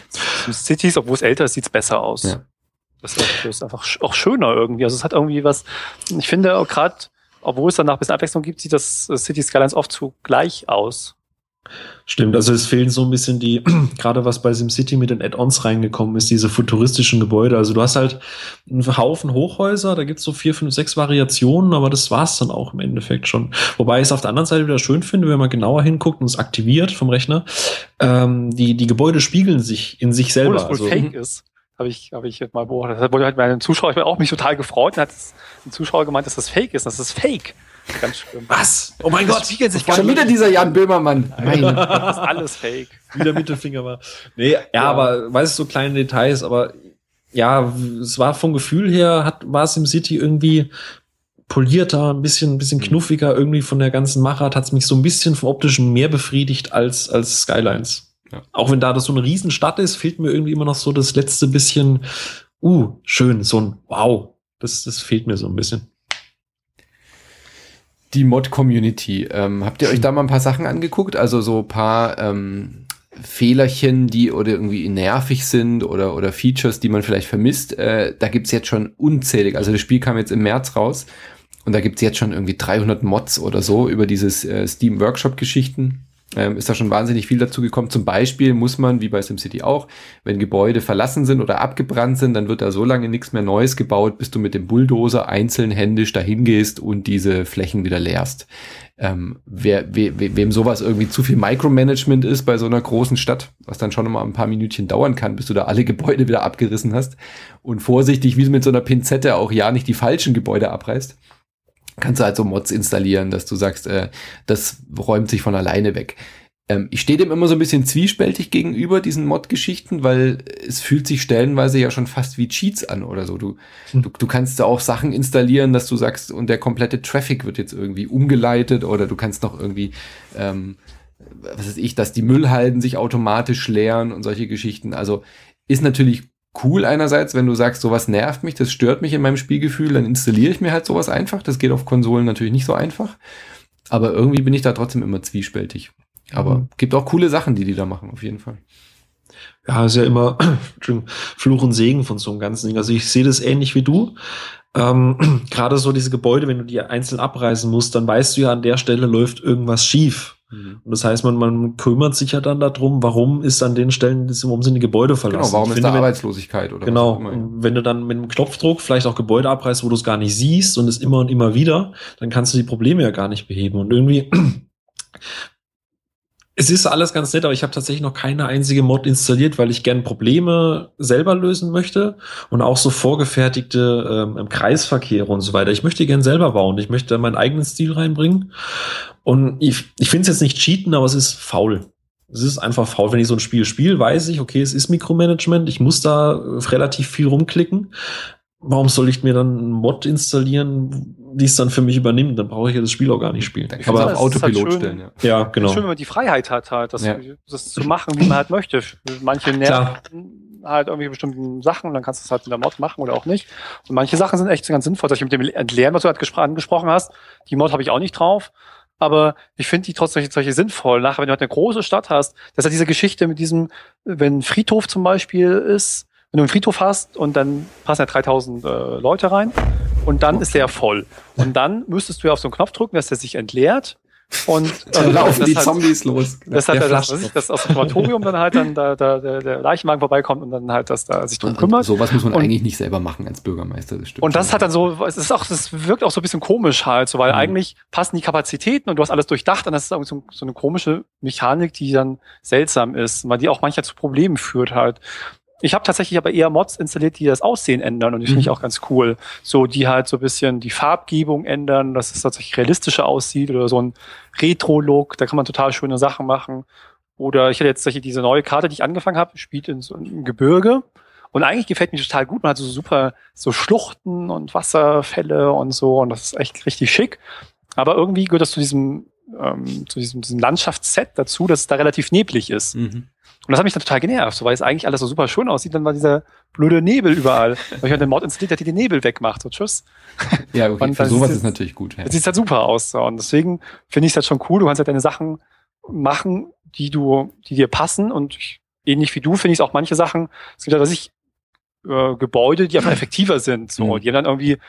Cities, obwohl es älter ist, sieht's besser aus. Ja. Das ist, das ist einfach sch- auch schöner irgendwie. Also es hat irgendwie was, ich finde auch gerade obwohl es danach ein bisschen Abwechslung gibt, sieht das City Skylines oft zu gleich aus. Stimmt, also es fehlen so ein bisschen die, gerade was bei SimCity mit den Add-ons reingekommen ist, diese futuristischen Gebäude. Also du hast halt einen Haufen Hochhäuser, da gibt's so vier, fünf, sechs Variationen, aber das war's dann auch im Endeffekt schon. Wobei ich es auf der anderen Seite wieder schön finde, wenn man genauer hinguckt und es aktiviert vom Rechner, ähm, die, die Gebäude spiegeln sich in sich selber. Obwohl das wohl also, fake ist, habe ich, habe ich jetzt mal beobachtet. Das wurde halt bei einem Zuschauer, ich bin auch mich total gefreut, und hat ein Zuschauer gemeint, dass das fake ist, das ist fake. Ganz schlimm. Was? Oh mein Gott! Spiegelt sich schon wieder dieser Jan Böhmermann. Nein, das ist alles fake. Wieder Mittelfinger war. Nee, ja, ja, aber weißt du, so kleine Details, aber ja, es war vom Gefühl her, hat, war SimCity irgendwie polierter, ein bisschen, ein bisschen knuffiger, irgendwie von der ganzen Machart hat's mich so ein bisschen vom Optischen mehr befriedigt als, als Skylines. Ja. Auch wenn da das so eine Riesenstadt ist, fehlt mir irgendwie immer noch so das letzte bisschen, uh, schön, so ein Wow. Das, das fehlt mir so ein bisschen. Die Mod-Community. Ähm, habt ihr euch da mal ein paar Sachen angeguckt? Also so ein paar ähm, Fehlerchen, die oder irgendwie nervig sind oder oder Features, die man vielleicht vermisst. Äh, da gibt's jetzt schon unzählig. Also das Spiel kam jetzt im März raus und da gibt's jetzt schon irgendwie dreihundert Mods oder so über dieses äh, Steam Workshop-Geschichten. Ähm, ist da schon wahnsinnig viel dazu gekommen. Zum Beispiel muss man, wie bei SimCity auch, wenn Gebäude verlassen sind oder abgebrannt sind, dann wird da so lange nichts mehr Neues gebaut, bis du mit dem Bulldozer einzeln händisch dahin gehst und diese Flächen wieder leerst. Ähm, wer, we, we, wem sowas irgendwie zu viel Micromanagement ist bei so einer großen Stadt, was dann schon mal ein paar Minütchen dauern kann, bis du da alle Gebäude wieder abgerissen hast und vorsichtig, wie mit so einer Pinzette auch ja nicht die falschen Gebäude abreißt, kannst du halt so Mods installieren, dass du sagst, äh, das räumt sich von alleine weg. Ähm, ich stehe dem immer so ein bisschen zwiespältig gegenüber, diesen Mod-Geschichten, weil es fühlt sich stellenweise ja schon fast wie Cheats an oder so. Du, hm. du, du kannst da auch Sachen installieren, dass du sagst, und der komplette Traffic wird jetzt irgendwie umgeleitet oder du kannst noch irgendwie, ähm, was weiß ich, dass die Müllhalden sich automatisch leeren und solche Geschichten. Also ist natürlich cool einerseits, wenn du sagst, sowas nervt mich, das stört mich in meinem Spielgefühl, dann installiere ich mir halt sowas einfach. Das geht auf Konsolen natürlich nicht so einfach. Aber irgendwie bin ich da trotzdem immer zwiespältig. Aber mhm. gibt auch coole Sachen, die die da machen, auf jeden Fall. Ja, ist ja immer Fluch und Segen von so einem ganzen Ding. Also ich sehe das ähnlich wie du. Ähm, gerade so diese Gebäude, wenn du die einzeln abreißen musst, dann weißt du ja, an der Stelle läuft irgendwas schief. Und das heißt, man, man kümmert sich ja dann darum, warum ist an den Stellen, warum sind die Gebäude verlassen? Genau, warum ist finde, da wenn, Arbeitslosigkeit oder genau, was auch immer. Und wenn du dann mit einem Knopfdruck vielleicht auch Gebäude abreißt, wo du es gar nicht siehst und es immer und immer wieder, dann kannst du die Probleme ja gar nicht beheben. Und irgendwie, es ist alles ganz nett, aber ich habe tatsächlich noch keine einzige Mod installiert, weil ich gern Probleme selber lösen möchte und auch so vorgefertigte ähm, Kreisverkehre und so weiter. Ich möchte gern selber bauen. Ich möchte meinen eigenen Stil reinbringen. Und ich, ich finde es jetzt nicht cheaten, aber es ist faul. Es ist einfach faul. Wenn ich so ein Spiel spiele, weiß ich, okay, es ist Mikromanagement. Ich muss da relativ viel rumklicken. Warum soll ich mir dann einen Mod installieren, die es dann für mich übernimmt? Dann brauche ich ja das Spiel auch gar nicht spielen. Dann kann man auf Autopilot halt stellen. Ja, ja genau. Es ist schön, wenn man die Freiheit hat, halt, das, ja. das zu machen, wie man halt möchte. Manche nerven halt irgendwie bestimmten Sachen und dann kannst du es halt in der Mod machen oder auch nicht. Und manche Sachen sind echt ganz sinnvoll. Mit dem Entleeren, was du halt angesprochen hast, die Mod habe ich auch nicht drauf. Aber ich finde die trotzdem solche, solche sinnvoll. Nachher, wenn du halt eine große Stadt hast, das ist ja diese Geschichte mit diesem, wenn ein Friedhof zum Beispiel ist, wenn du einen Friedhof hast und dann passen ja dreitausend äh, Leute rein und dann ist der voll. Und dann müsstest du ja auf so einen Knopf drücken, dass der sich entleert. Und dann äh, laufen die halt, Zombies los. Das halt, das, das, das aus dem Krematorium dann halt dann da, da, der, der Leichenwagen vorbeikommt und dann halt, dass da sich drum kümmert. Sowas muss man und, eigentlich nicht selber machen als Bürgermeister. Das stimmt. Und das hat dann so, es ist auch, das wirkt auch so ein bisschen komisch halt, so, weil mhm. eigentlich passen die Kapazitäten und du hast alles durchdacht und das ist irgendwie so, so eine komische Mechanik, die dann seltsam ist, weil die auch manchmal zu Problemen führt halt. Ich habe tatsächlich aber eher Mods installiert, die das Aussehen ändern und die finde ich auch ganz cool. So, die halt so ein bisschen die Farbgebung ändern, dass es tatsächlich realistischer aussieht oder so ein Retro-Look, da kann man total schöne Sachen machen. Oder ich hatte jetzt solche, diese neue Karte, die ich angefangen habe, spielt in so einem Gebirge und eigentlich gefällt mir total gut. Man hat so super so Schluchten und Wasserfälle und so und das ist echt richtig schick. Aber irgendwie gehört das zu diesem, ähm, zu diesem, diesem Landschaftsset dazu, dass es da relativ neblig ist. Mhm. Und das hat mich dann total genervt, so, weil es eigentlich alles so super schön aussieht, dann war dieser blöde Nebel überall. Weil ich halt den Mod installiert, der die den Nebel wegmacht, so tschüss. Ja, okay, und für sowas ist es natürlich gut. Ja. Das sieht halt super aus. So. Und deswegen finde ich es halt schon cool, du kannst halt deine Sachen machen, die du, die dir passen und ich, ähnlich wie du finde ich es auch manche Sachen, es gibt ja, dass ich, äh, Gebäude, die einfach effektiver sind, so, mhm. die haben dann irgendwie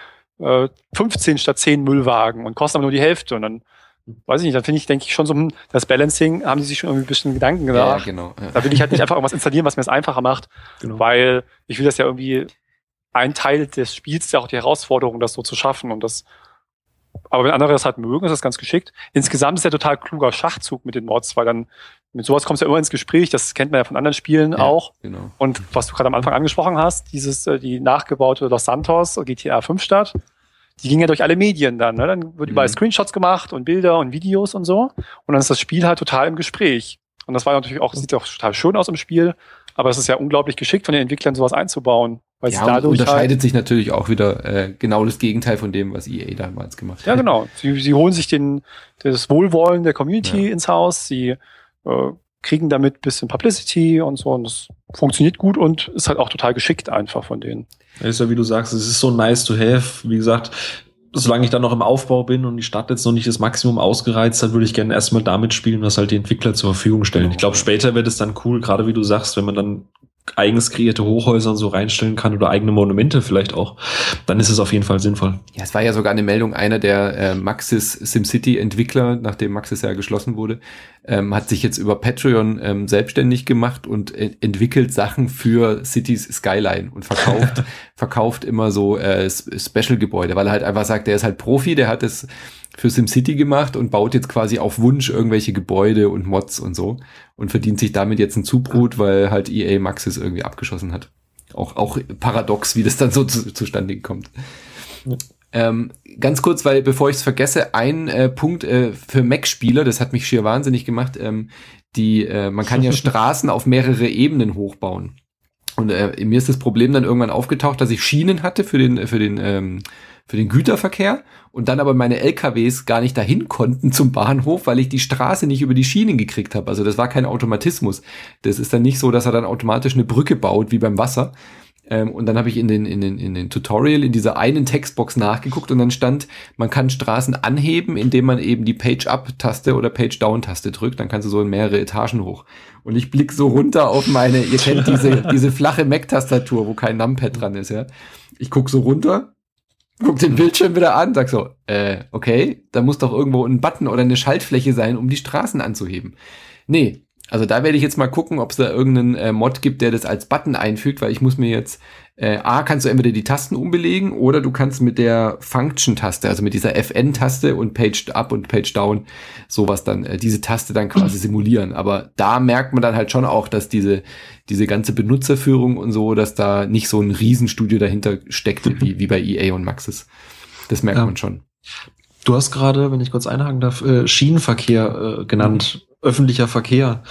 äh, fünfzehn statt zehn Müllwagen und kosten aber nur die Hälfte. Und dann, weiß ich nicht, dann finde ich, denke ich schon so, hm, das Balancing, haben die sich schon irgendwie ein bisschen Gedanken gemacht. Ja, genau. Ja. Da will ich halt nicht einfach irgendwas installieren, was mir es einfacher macht, genau. Weil ich will das ja irgendwie, ein Teil des Spiels ist ja auch die Herausforderung, das so zu schaffen. Und das, aber wenn andere das halt mögen, ist das ganz geschickt. Insgesamt ist ja total kluger Schachzug mit den Mods, weil dann mit sowas kommst du ja immer ins Gespräch, das kennt man ja von anderen Spielen ja, auch. Genau. Und was du gerade am Anfang angesprochen hast, dieses, die nachgebaute Los Santos G T A fünf Stadt, die ging ja durch alle Medien dann, ne? Dann wird überall mhm. Screenshots gemacht und Bilder und Videos und so. Und dann ist das Spiel halt total im Gespräch. Und das war natürlich auch, sieht auch total schön aus im Spiel, aber es ist ja unglaublich geschickt von den Entwicklern, sowas einzubauen. Weil ja, dadurch unterscheidet halt sich natürlich auch wieder äh, genau das Gegenteil von dem, was E A damals gemacht hat. Ja, genau. Sie, sie holen sich den, das Wohlwollen der Community ja. ins Haus, sie äh, kriegen damit ein bisschen Publicity und so, und das funktioniert gut und ist halt auch total geschickt einfach von denen. Ja, ist ja, wie du sagst, es ist so nice to have. Wie gesagt, solange ich dann noch im Aufbau bin und die Stadt jetzt noch nicht das Maximum ausgereizt hat, würde ich gerne erstmal damit spielen, was halt die Entwickler zur Verfügung stellen. Genau. Ich glaube, später wird es dann cool, gerade wie du sagst, wenn man dann eigens kreierte Hochhäuser und so reinstellen kann oder eigene Monumente vielleicht auch, dann ist es auf jeden Fall sinnvoll. Ja, es war ja sogar eine Meldung, einer der äh, Maxis SimCity-Entwickler, nachdem Maxis ja geschlossen wurde, ähm, hat sich jetzt über Patreon ähm, selbstständig gemacht und äh, entwickelt Sachen für Cities Skyline und verkauft verkauft immer so äh, Special-Gebäude, weil er halt einfach sagt, der ist halt Profi, der hat es für SimCity gemacht und baut jetzt quasi auf Wunsch irgendwelche Gebäude und Mods und so und verdient sich damit jetzt ein Zubrot, weil halt E A Maxis irgendwie abgeschossen hat. Auch auch paradox, wie das dann so zu, zustande kommt. Ja. Ähm, ganz kurz, weil bevor ich es vergesse, ein äh, Punkt äh, für Mac-Spieler, das hat mich schier wahnsinnig gemacht, ähm, die äh, man kann ja Straßen auf mehrere Ebenen hochbauen. Und äh, mir ist das Problem dann irgendwann aufgetaucht, dass ich Schienen hatte für den für den ähm, für den Güterverkehr und dann aber meine L K Ws gar nicht dahin konnten zum Bahnhof, weil ich die Straße nicht über die Schienen gekriegt habe. Also das war kein Automatismus. Das ist dann nicht so, dass er dann automatisch eine Brücke baut wie beim Wasser. Ähm, und dann habe ich in den in den in den Tutorial in dieser einen Textbox nachgeguckt und dann stand, man kann Straßen anheben, indem man eben die Page-Up-Taste oder Page-Down-Taste drückt. Dann kannst du so in mehrere Etagen hoch. Und ich blick so runter auf meine, ihr kennt diese diese flache Mac-Tastatur, wo kein Numpad dran ist, ja. Ich guck so runter, guck den Bildschirm wieder an, sag so, äh, okay, da muss doch irgendwo ein Button oder eine Schaltfläche sein, um die Straßen anzuheben. Nee, also da werde ich jetzt mal gucken, ob es da irgendeinen äh, Mod gibt, der das als Button einfügt, weil ich muss mir jetzt, äh, A, kannst du entweder die Tasten umbelegen oder du kannst mit der Function-Taste, also mit dieser F N-Taste und Page Up und Page Down, sowas dann, äh, diese Taste dann quasi simulieren. Aber da merkt man dann halt schon auch, dass diese diese ganze Benutzerführung und so, dass da nicht so ein Riesenstudio dahinter steckt, wie, wie bei E A und Maxis. Das merkt ja. man schon. Du hast gerade, wenn ich kurz einhaken darf, äh, Schienenverkehr äh, genannt, mhm. öffentlicher Verkehr.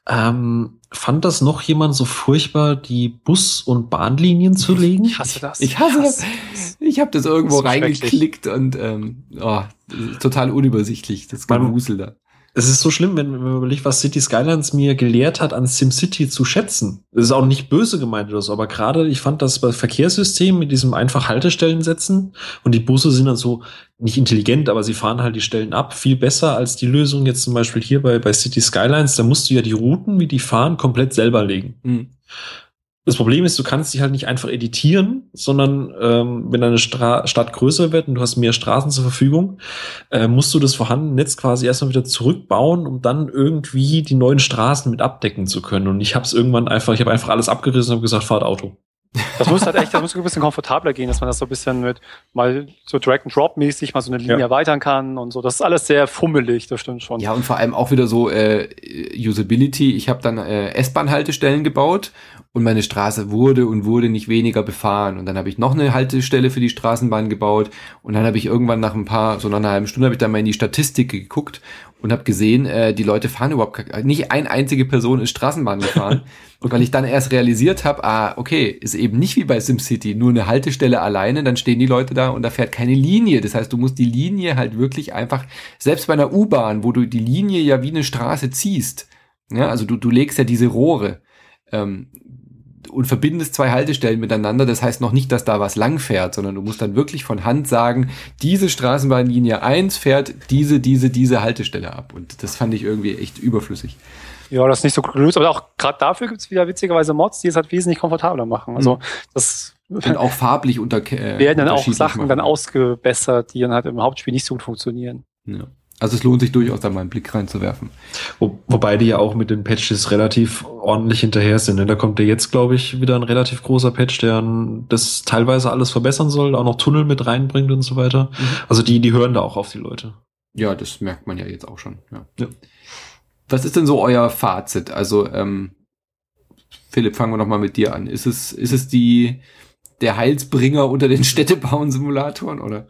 Ähm, fand das noch jemand so furchtbar, die Bus- und Bahnlinien zu legen? Ich hasse das. Ich hasse das. Ich habe das irgendwo das reingeklickt und ähm, oh, total unübersichtlich, das Gewusel da. Es ist so schlimm, wenn, wenn man überlegt, was City Skylines mir gelehrt hat, an SimCity zu schätzen. Das ist auch nicht böse gemeint oder so, aber gerade ich fand das bei Verkehrssystemen mit diesem einfach Haltestellen setzen und die Busse sind dann so nicht intelligent, aber sie fahren halt die Stellen ab, viel besser als die Lösung jetzt zum Beispiel hier bei, bei City Skylines. Da musst du ja die Routen, wie die fahren, komplett selber legen. Mhm. Das Problem ist, du kannst dich halt nicht einfach editieren, sondern ähm, wenn deine Stra- Stadt größer wird und du hast mehr Straßen zur Verfügung, äh, musst du das vorhandene Netz quasi erstmal wieder zurückbauen, um dann irgendwie die neuen Straßen mit abdecken zu können. Und ich habe es irgendwann einfach, ich habe einfach alles abgerissen und habe gesagt, fahrt Auto. Das muss halt echt, das muss ein bisschen komfortabler gehen, dass man das so ein bisschen mit mal so Drag-and-Drop-mäßig mal so eine Linie ja. erweitern kann und so. Das ist alles sehr fummelig, das stimmt schon. Ja, und vor allem auch wieder so äh, Usability. Ich habe dann äh, S-Bahn-Haltestellen gebaut und meine Straße wurde und wurde nicht weniger befahren. Und dann habe ich noch eine Haltestelle für die Straßenbahn gebaut und dann habe ich irgendwann nach ein paar, so nach einer halben Stunde habe ich dann mal in die Statistik geguckt und habe gesehen, äh, die Leute fahren überhaupt, nicht eine einzige Person ist Straßenbahn gefahren. Und weil ich dann erst realisiert habe, ah, okay, ist eben nicht wie bei SimCity, nur eine Haltestelle alleine, dann stehen die Leute da und da fährt keine Linie. Das heißt, du musst die Linie halt wirklich einfach, selbst bei einer U-Bahn, wo du die Linie ja wie eine Straße ziehst, ja, also du, du legst ja diese Rohre ähm, und verbindest zwei Haltestellen miteinander. Das heißt noch nicht, dass da was lang fährt, sondern du musst dann wirklich von Hand sagen, diese Straßenbahnlinie eins fährt diese, diese, diese Haltestelle ab. Und das fand ich irgendwie echt überflüssig. Ja, das ist nicht so gelöst, aber auch gerade dafür gibt es wieder witzigerweise Mods, die es halt wesentlich komfortabler machen. Also das Und auch farblich unter äh, werden dann auch Sachen machen. Dann ausgebessert, die dann halt im Hauptspiel nicht so gut funktionieren. Ja. Also es lohnt sich durchaus, da mal einen Blick reinzuwerfen. Wo, wobei die ja auch mit den Patches relativ ordentlich hinterher sind. Ne? Da kommt ja jetzt, glaube ich, wieder ein relativ großer Patch, der das teilweise alles verbessern soll, auch noch Tunnel mit reinbringt und so weiter. Mhm. Also die, die hören da auch auf die Leute. Ja, das merkt man ja jetzt auch schon. Ja. Ja. Was ist denn so euer Fazit? Also ähm, Philipp, fangen wir noch mal mit dir an. Ist es, ist es die der Heilsbringer unter den Städtebauen-Simulatoren, oder?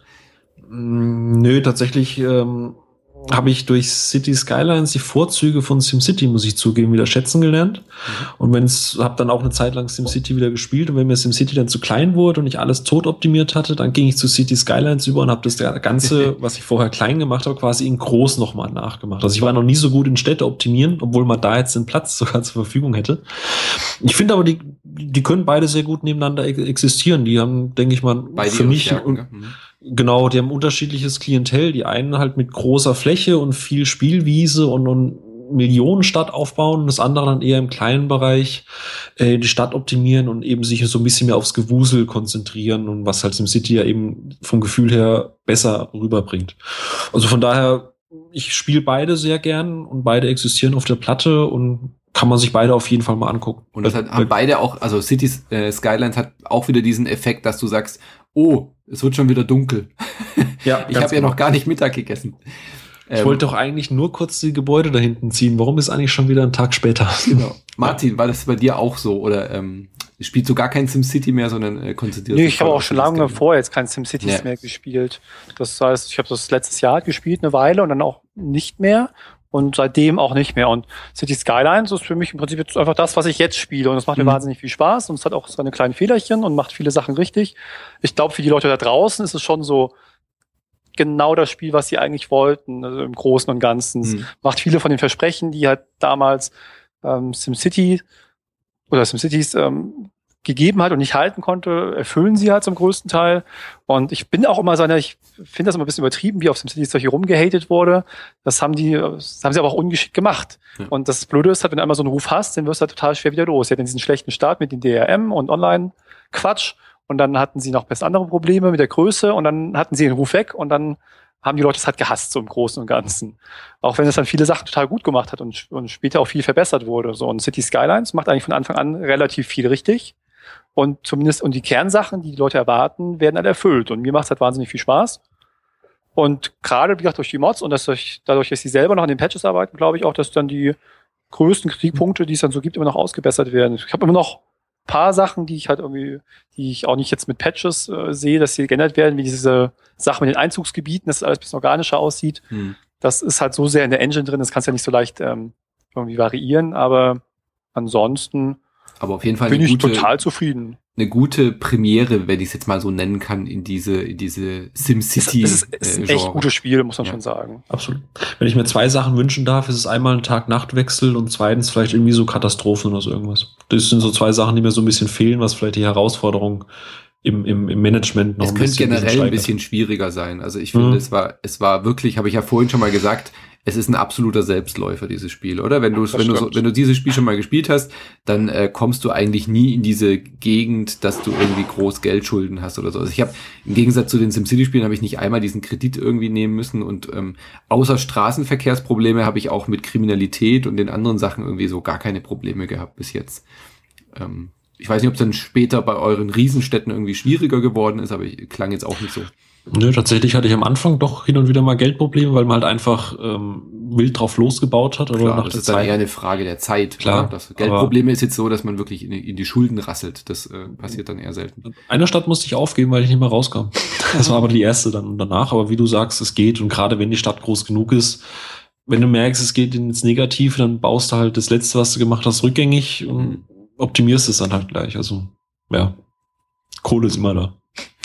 Nö, tatsächlich ähm, habe ich durch City Skylines die Vorzüge von SimCity, muss ich zugeben, wieder schätzen gelernt. Mhm. Und wenn's, habe dann auch eine Zeit lang SimCity wieder gespielt, und wenn mir SimCity dann zu klein wurde und ich alles tot optimiert hatte, dann ging ich zu City Skylines über und habe das Ganze, was ich vorher klein gemacht habe, quasi in groß nochmal nachgemacht. Also ich war noch nie so gut in Städte optimieren, obwohl man da jetzt den Platz sogar zur Verfügung hätte. Ich finde aber, die, die können beide sehr gut nebeneinander existieren. Die haben, denke ich mal, beide für mich Stärken, ja. mhm. Genau, die haben unterschiedliches Klientel. Die einen halt mit großer Fläche und viel Spielwiese und, und Millionenstadt aufbauen, das andere dann eher im kleinen Bereich äh, die Stadt optimieren und eben sich so ein bisschen mehr aufs Gewusel konzentrieren, und was halt SimCity ja eben vom Gefühl her besser rüberbringt. Also von daher, ich spiele beide sehr gern und beide existieren auf der Platte und kann man sich beide auf jeden Fall mal angucken. Und das hat, haben beide auch, also Cities äh, Skylines hat auch wieder diesen Effekt, dass du sagst, oh, es wird schon wieder dunkel. Ja, ich habe ja noch gar nicht Mittag gegessen. Ich ähm, wollte doch eigentlich nur kurz die Gebäude da hinten ziehen. Warum ist eigentlich schon wieder ein Tag später? Genau. Martin, war das bei dir auch so? Oder ähm, spielst du gar kein SimCity mehr, sondern äh, konzentrierst dich? Nee, ich habe auch schon lange vorher jetzt kein SimCities ja. mehr gespielt. Das heißt, ich habe das letztes Jahr gespielt, eine Weile, und dann auch nicht mehr. Und seitdem auch nicht mehr. Und City Skylines ist für mich im Prinzip jetzt einfach das, was ich jetzt spiele. Und es macht mir mhm. wahnsinnig viel Spaß. Und es hat auch seine kleinen Fehlerchen und macht viele Sachen richtig. Ich glaube, für die Leute da draußen ist es schon so genau das Spiel, was sie eigentlich wollten, also im Großen und Ganzen. Mhm. Macht viele von den Versprechen, die halt damals ähm, SimCity oder SimCities ähm, gegeben hat und nicht halten konnte, erfüllen sie halt zum größten Teil. Und ich bin auch immer so einer, ich finde das immer ein bisschen übertrieben, wie auf SimCity hier rumgehatet wurde. Das haben die, das haben sie aber auch ungeschickt gemacht. Ja. Und das Blöde ist halt, wenn du einmal so einen Ruf hast, dann wirst du halt total schwer wieder los. Sie hatten diesen schlechten Start mit den D R M und Online-Quatsch, und dann hatten sie noch bis andere Probleme mit der Größe, und dann hatten sie den Ruf weg, und dann haben die Leute es halt gehasst, so im Großen und Ganzen. Auch wenn es dann viele Sachen total gut gemacht hat und, und später auch viel verbessert wurde. So, und City Skylines macht eigentlich von Anfang an relativ viel richtig. Und zumindest, und die Kernsachen, die die Leute erwarten, werden halt erfüllt. Und mir macht es halt wahnsinnig viel Spaß. Und gerade, wie gesagt, durch die Mods und dass durch, dadurch, dass sie selber noch an den Patches arbeiten, glaube ich auch, dass dann die größten Kritikpunkte, die es dann so gibt, immer noch ausgebessert werden. Ich habe immer noch ein paar Sachen, die ich halt irgendwie, die ich auch nicht jetzt mit Patches äh, sehe, dass sie geändert werden, wie diese Sache mit den Einzugsgebieten, dass es alles ein bisschen organischer aussieht. Hm. Das ist halt so sehr in der Engine drin, das kannst du ja nicht so leicht ähm, irgendwie variieren, aber ansonsten Aber auf jeden Fall bin eine ich gute, total zufrieden. Eine gute Premiere, wenn ich es jetzt mal so nennen kann, in diese, in diese SimCity. Das ist, ist ein echt gutes Spiel, muss man ja. schon sagen. Absolut. Wenn ich mir zwei Sachen wünschen darf, ist es einmal ein Tag-Nacht-Wechsel und zweitens vielleicht irgendwie so Katastrophen oder so irgendwas. Das sind so zwei Sachen, die mir so ein bisschen fehlen, was vielleicht die Herausforderung im, im, im Management noch es ein bisschen. Es könnte generell ein bisschen schwieriger sein. Also ich finde, mhm. es war, es war wirklich, habe ich ja vorhin schon mal gesagt, es ist ein absoluter Selbstläufer, dieses Spiel, oder? Wenn du, wenn du, so, wenn du dieses Spiel schon mal gespielt hast, dann äh, kommst du eigentlich nie in diese Gegend, dass du irgendwie groß Geldschulden hast oder so. Also ich habe im Gegensatz zu den SimCity-Spielen habe ich nicht einmal diesen Kredit irgendwie nehmen müssen, und ähm, außer Straßenverkehrsprobleme habe ich auch mit Kriminalität und den anderen Sachen irgendwie so gar keine Probleme gehabt bis jetzt. Ähm, ich weiß nicht, ob es dann später bei euren Riesenstädten irgendwie schwieriger geworden ist, aber ich, klang jetzt auch nicht so. Nö, tatsächlich hatte ich am Anfang doch hin und wieder mal Geldprobleme, weil man halt einfach ähm, wild drauf losgebaut hat. Klar, nach das ist eher eine Frage der Zeit. Klar, das Geldprobleme ist jetzt so, dass man wirklich in, in die Schulden rasselt. Das äh, passiert dann eher selten. Eine Stadt musste ich aufgeben, weil ich nicht mehr rauskam. Das war aber die erste dann danach. Aber wie du sagst, es geht. Und gerade wenn die Stadt groß genug ist, wenn du merkst, es geht ins Negative, dann baust du halt das Letzte, was du gemacht hast, rückgängig und optimierst es dann halt gleich. Also, ja, Kohle ist immer da.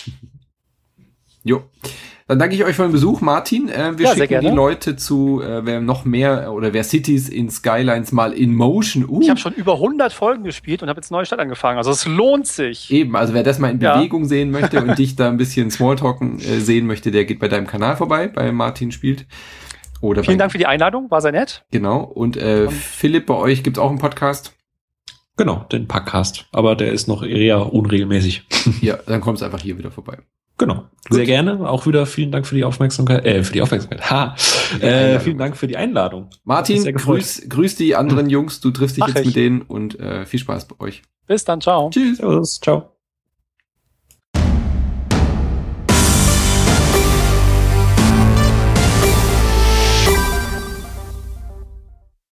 Jo. Dann danke ich euch für den Besuch, Martin. Äh, wir ja, schicken die Leute zu, äh, wer noch mehr oder wer Cities in Skylines mal in Motion. Uh. Ich habe schon über hundert Folgen gespielt und habe jetzt neue Stadt angefangen. Also es lohnt sich. Eben, also wer das mal in ja. Bewegung sehen möchte und dich da ein bisschen Smalltalken äh, sehen möchte, der geht bei deinem Kanal vorbei, bei Martin spielt. Oder Vielen Dank für die Einladung, war sehr nett. Genau. Und, äh, und Philipp, bei euch gibt's auch einen Podcast? Genau, den Packcast. Aber der ist noch eher unregelmäßig. Ja, dann kommst du einfach hier wieder vorbei. Genau. Gut. Sehr gerne. Auch wieder vielen Dank für die Aufmerksamkeit. Äh, für die Aufmerksamkeit. Ha. Äh, vielen Dank für die Einladung. Martin, grüß, grüß die anderen Jungs. Du triffst dich Mach jetzt ich. mit denen und äh, viel Spaß bei euch. Bis dann. Ciao. Tschüss. Servus. Ciao.